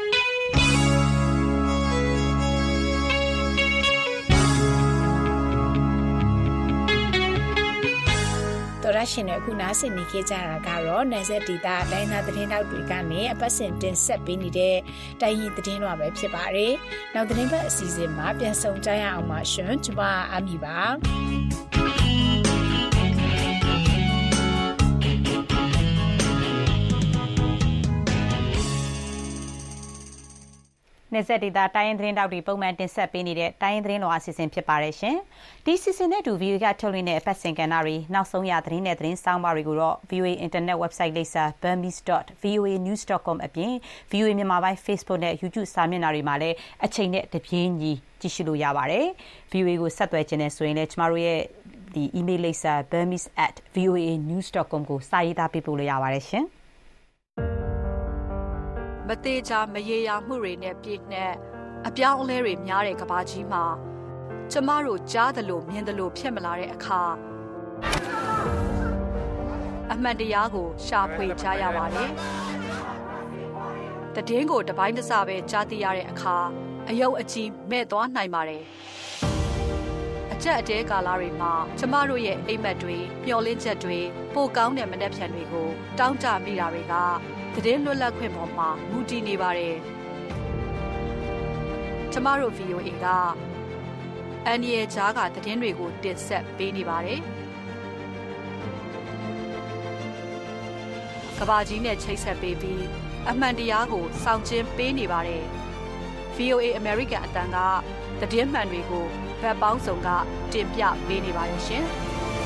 တော်ရရှင်တွေအခုနားဆင်နေကြကြတာကတော့နယ်စပ်ဒေသတိုင်းသားသတင်းတောက်တွေကနေအပတ်စဉ်တင်ဆက်ပေးနေတဲ့တိုင်းရင်သတင်းတွေပဲဖြစ်ပါတယ်။နောက်သတင်းပတ်အစီအစဉ်မှာပြန်ဆောင်ကြရအောင်ပါရှင်။ကျွန်မအာမီပါ။နေဆက်ဒေတာတိုင်းရင်သတင်းတောက်တွေပုံမှန်တင်ဆက်ပေးနေတဲ့တိုင်းရင်သတင်းတော်အစီအစဉ်ဖြစ်ပါတယ်ရှင်။ဒီစီစဉ်နဲ့တူ VOA ကထုတ်လွှင့်တဲ့အပတ်စဉ်ကဏ္ဍတွေနောက်ဆုံးရသတင်းနဲ့သတင်းစောင်းပါတွေကိုတော့ VOA Internet website လိပ်စာ burmese.voanews.com အပြင် VOA မြန်မာပိုင်း Facebook နဲ့ YouTube စာမျက်နှာတွေမှာလည်းအချိန်နဲ့တပြေးညီကြည့်ရှုလို့ရပါတယ်။ VOA ကိုဆက်သွယ်ခြင်းနဲ့ဆိုရင်လည်းကျမတို့ရဲ့ဒီ email လိပ်စာ burmese@voanews.com ကိုစာရေးသားပေးပို့လို့ရပါတယ်ရှင်။မသေးချာမရေရာမှုတွေနဲ့ပြည့်နှက်အပြောင်းအလဲတွေများတဲ့ကဘာကြီးမှာကျမတို့ကြားသလိုမြင်သလိုဖြစ်မလာတဲ့အခါအမှန်တရားကိုရှာဖွေကြရပါတယ်။တည်င်းကိုတပိုင်းတစပဲကြားသိရတဲ့အခါအယုတ်အကြီးမဲ့သွားနိုင်ပါတယ်။အကြက်အတဲကာလတွေမှာကျမတို့ရဲ့အိမ်မက်တွေမျှော်လင့်ချက်တွေပိုကောင်းတဲ့မနှက်ဖြန်တွေကိုတောင်းတမိတာတွေကသတင်းလွတ်လပ်ခွင့်ပေါ်မှာမူတည်နေပါတယ်။ကျမတို့ VOA ကအန်ဒီရဲ့ဂျားကသတင်းတွေကိုတင်ဆက်ပေးနေပါတယ်။ကဘာကြီးနဲ့ချိတ်ဆက်ပေးပြီးအမှန်တရားကိုစောင့်ကျဉ်ပေးနေပါတယ်။ VOA American အတန်ကသတင်းမှန်တွေကိုဗတ်ပေါင်းစုံကတင်ပြပေးနေပါတယ်ရှင်။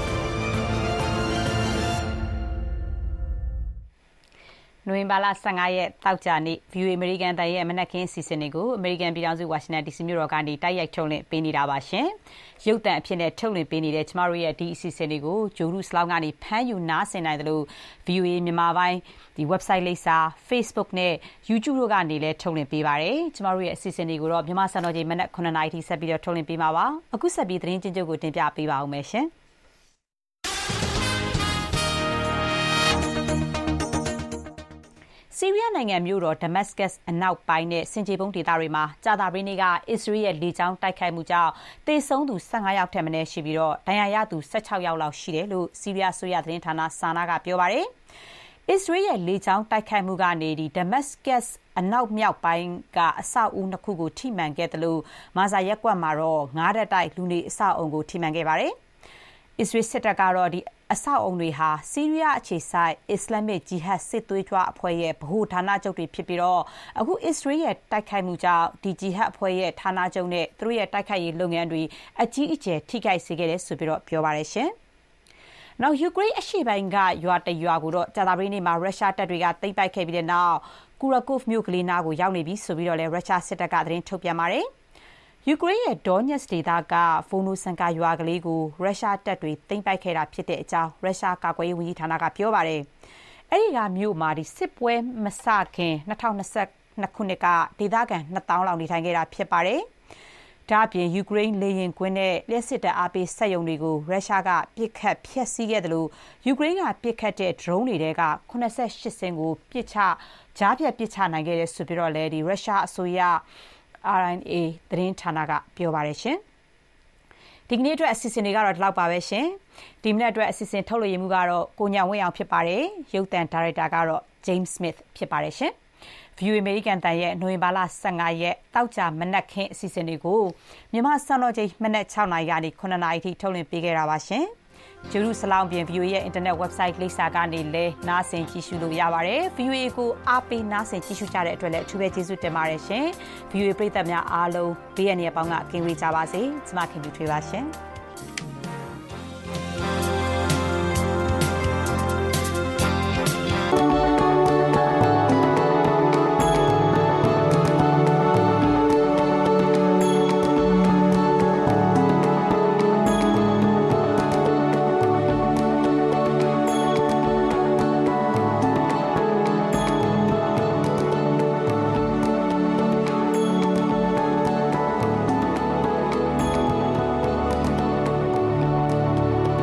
နိုဝင်ဘာလ15ရက်တောက်ကြနေ့ VOA American တန်ရဲ့မနက်ခင်းစီစဉ်တွေကို American ပြည်ထောင်စု Washington DC မြို့တော်ကနေတိုက်ရိုက်ထုတ်လွှင့်ပေးနေတာပါရှင်။ရုပ်သံအဖြစ်နဲ့ထုတ်လွှင့်ပေးနေတဲ့ကျမတို့ရဲ့ဒီအစီအစဉ်တွေကိုဂျိုရုစလောင်းကနေဖမ်းယူနားဆင်နိုင်တယ်လို့ VOA မြန်မာပိုင်းဒီ website လိပ်စာ Facebook နဲ့ YouTube တို့ကနေလည်းထုတ်လွှင့်ပေးပါတယ်။ကျမတို့ရဲ့အစီအစဉ်တွေကိုတော့မြန်မာစံတော်ချိန်မနက်9:00 နာရီထိဆက်ပြီးတော့ထုတ်လွှင့်ပေးမှာပါ။အခုဆက်ပြီးသတင်းချင်းချုပ်ကိုတင်ပြပေးပါဦးမယ်ရှင်။ဆီးရီးယားနိုင်ငံမြို့တော်ဒမတ်စကတ်အနောက်ပိုင်းနဲ့စင်ကြေပုံဒေသတွေမှာကြာသပတေးနေ့ကအစ္စရေးရဲ့လေကြောင်းတိုက်ခိုက်မှုကြောင့်သေဆုံးသူ15ယောက်ထက်မနည်းရှိပြီးတော့ဒဏ်ရာရသူ16ယောက်လောက်ရှိတယ်လို့ဆီးရီးယားဆိုရသတင်းဌာနဆာနာကပြောပါတယ်။အစ္စရေးရဲ့လေကြောင်းတိုက်ခိုက်မှုကနေဒီဒမတ်စကတ်အနောက်မြောက်ပိုင်းကအဆောက်အဦနှစ်ခုကိုထိမှန်ခဲ့တယ်လို့မာဇာရက်ကွက်မှာတော့9ရက်တိုက်လူနေအဆောက်အဦကိုထိမှန်ခဲ့ပါတယ်။အစ္စရေးစစ်တပ်ကတော့ဒီအဆောက်အုံတွေဟာဆီးရီးယားအခြေစိုက်အစ္စလာမစ်ဂျီဟတ်စစ်သွေးကြွအဖွဲ့ရဲ့ဗဟိုဌာနချုပ်တွေဖြစ်ပြီးတော့အခုအစ္စရေးရဲ့တိုက်ခိုက်မှုကြောင့်ဒီဂျီဟတ်အဖွဲ့ရဲ့ဌာနချုပ်နဲ့သူတို့ရဲ့တိုက်ခိုက်ရေးလုပ်ငန်းတွေအကြီးအကျယ်ထိခိုက်စေခဲ့တယ်ဆိုပြီးတော့ပြောပါတယ်ရှင်။နောက်ယူကရိန်းအရှေ့ပိုင်းကရွာတရွာကိုတော့ကြာသပတေးနေ့မှာရုရှားတပ်တွေကသိမ်းပိုက်ခဲ့ပြီးတဲ့နောက်ကူရာကော့ဖ်မြို့ကလေးနားကိုရောက်နေပြီဆိုပြီးတော့လည်းရုရှားစစ်တပ်ကသတင်းထုတ်ပြန်ပါတယ်။ယူကရိန်းရဲ့ဒေါညက်စ်ဒေသကဖိုနိုဆန်ကာရွာကလေးကိုရုရှားတပ်တွေသိမ်းပိုက်ခဲ့တာဖြစ်တဲ့အကြောင်းရုရှားကာကွယ်ရေးဝန်ကြီးဌာနကပြောပါတယ်။အဲဒီကမြို့မှာဒီစစ်ပွဲမစခင်2022ခုနှစ်ကဒေသခံ2000လောက်နေထိုင်ခဲ့တာဖြစ်ပါတယ်။ဒါ့အပြင်ယူကရိန်းလေယာဉ်ကွင်းနဲ့လျှပ်စစ်တပ်အားပေးစက်ရုံတွေကိုရုရှားကပစ်ခတ်ဖျက်ဆီးခဲ့တယ်လို့ယူကရိန်းကပစ်ခတ်တဲ့ drone တွေက88စင်းကိုကြားဖြတ်ပစ်ချနိုင်ခဲ့တယ်ဆိုပြီးတော့လည်းဒီရုရှားအစိုးရRNA သတင်းဌာနကပြောပါတယ်ရှင်။ဒီကနေ့အတွက်အစီအစဉ်တွေကတော့ဒီလောက်ပါပဲရှင်ဒီမနေ့အတွက်အစီအစဉ်ထုတ်လွှင့်မှုကတော့ကိုညောင်ဝင်းအောင်ဖြစ်ပါတယ်ရုပ်သံဒါရိုက်တာကတော့ James Smith ဖြစ်ပါတယ်ရှင်VOA American တန်ရဲ့နိုဝင်ဘာလ15ရက်တောက်ကြမနက်ခင်းအစီအစဉ်တွေကိုမြန်မာစံတော်ချိန်မနက်6:00နာရီကနေ9:00နာရီထိထုတ်လွှင့်ပေးခဲ့တာပါရှင်ဂျေရုဆလောင်ပြင် VOA ရဲ့ internet website လိပ်စာကနေလည်းနားဆင်ကြည့်ရှုလို့ရပါတယ် VOA ကိုအားပေးနားဆင်ကြည့်ရှုကြတဲ့အတွက်လည်းအထူးပဲကျေးဇူးတင်ပါတယ်ရှင် VOA ပရိသတ်များအားလုံးဘေးရန်ရပေါင်းကကင်းဝေးကြပါစေကျွန်မခင်ဗျူထွေးပါရှင်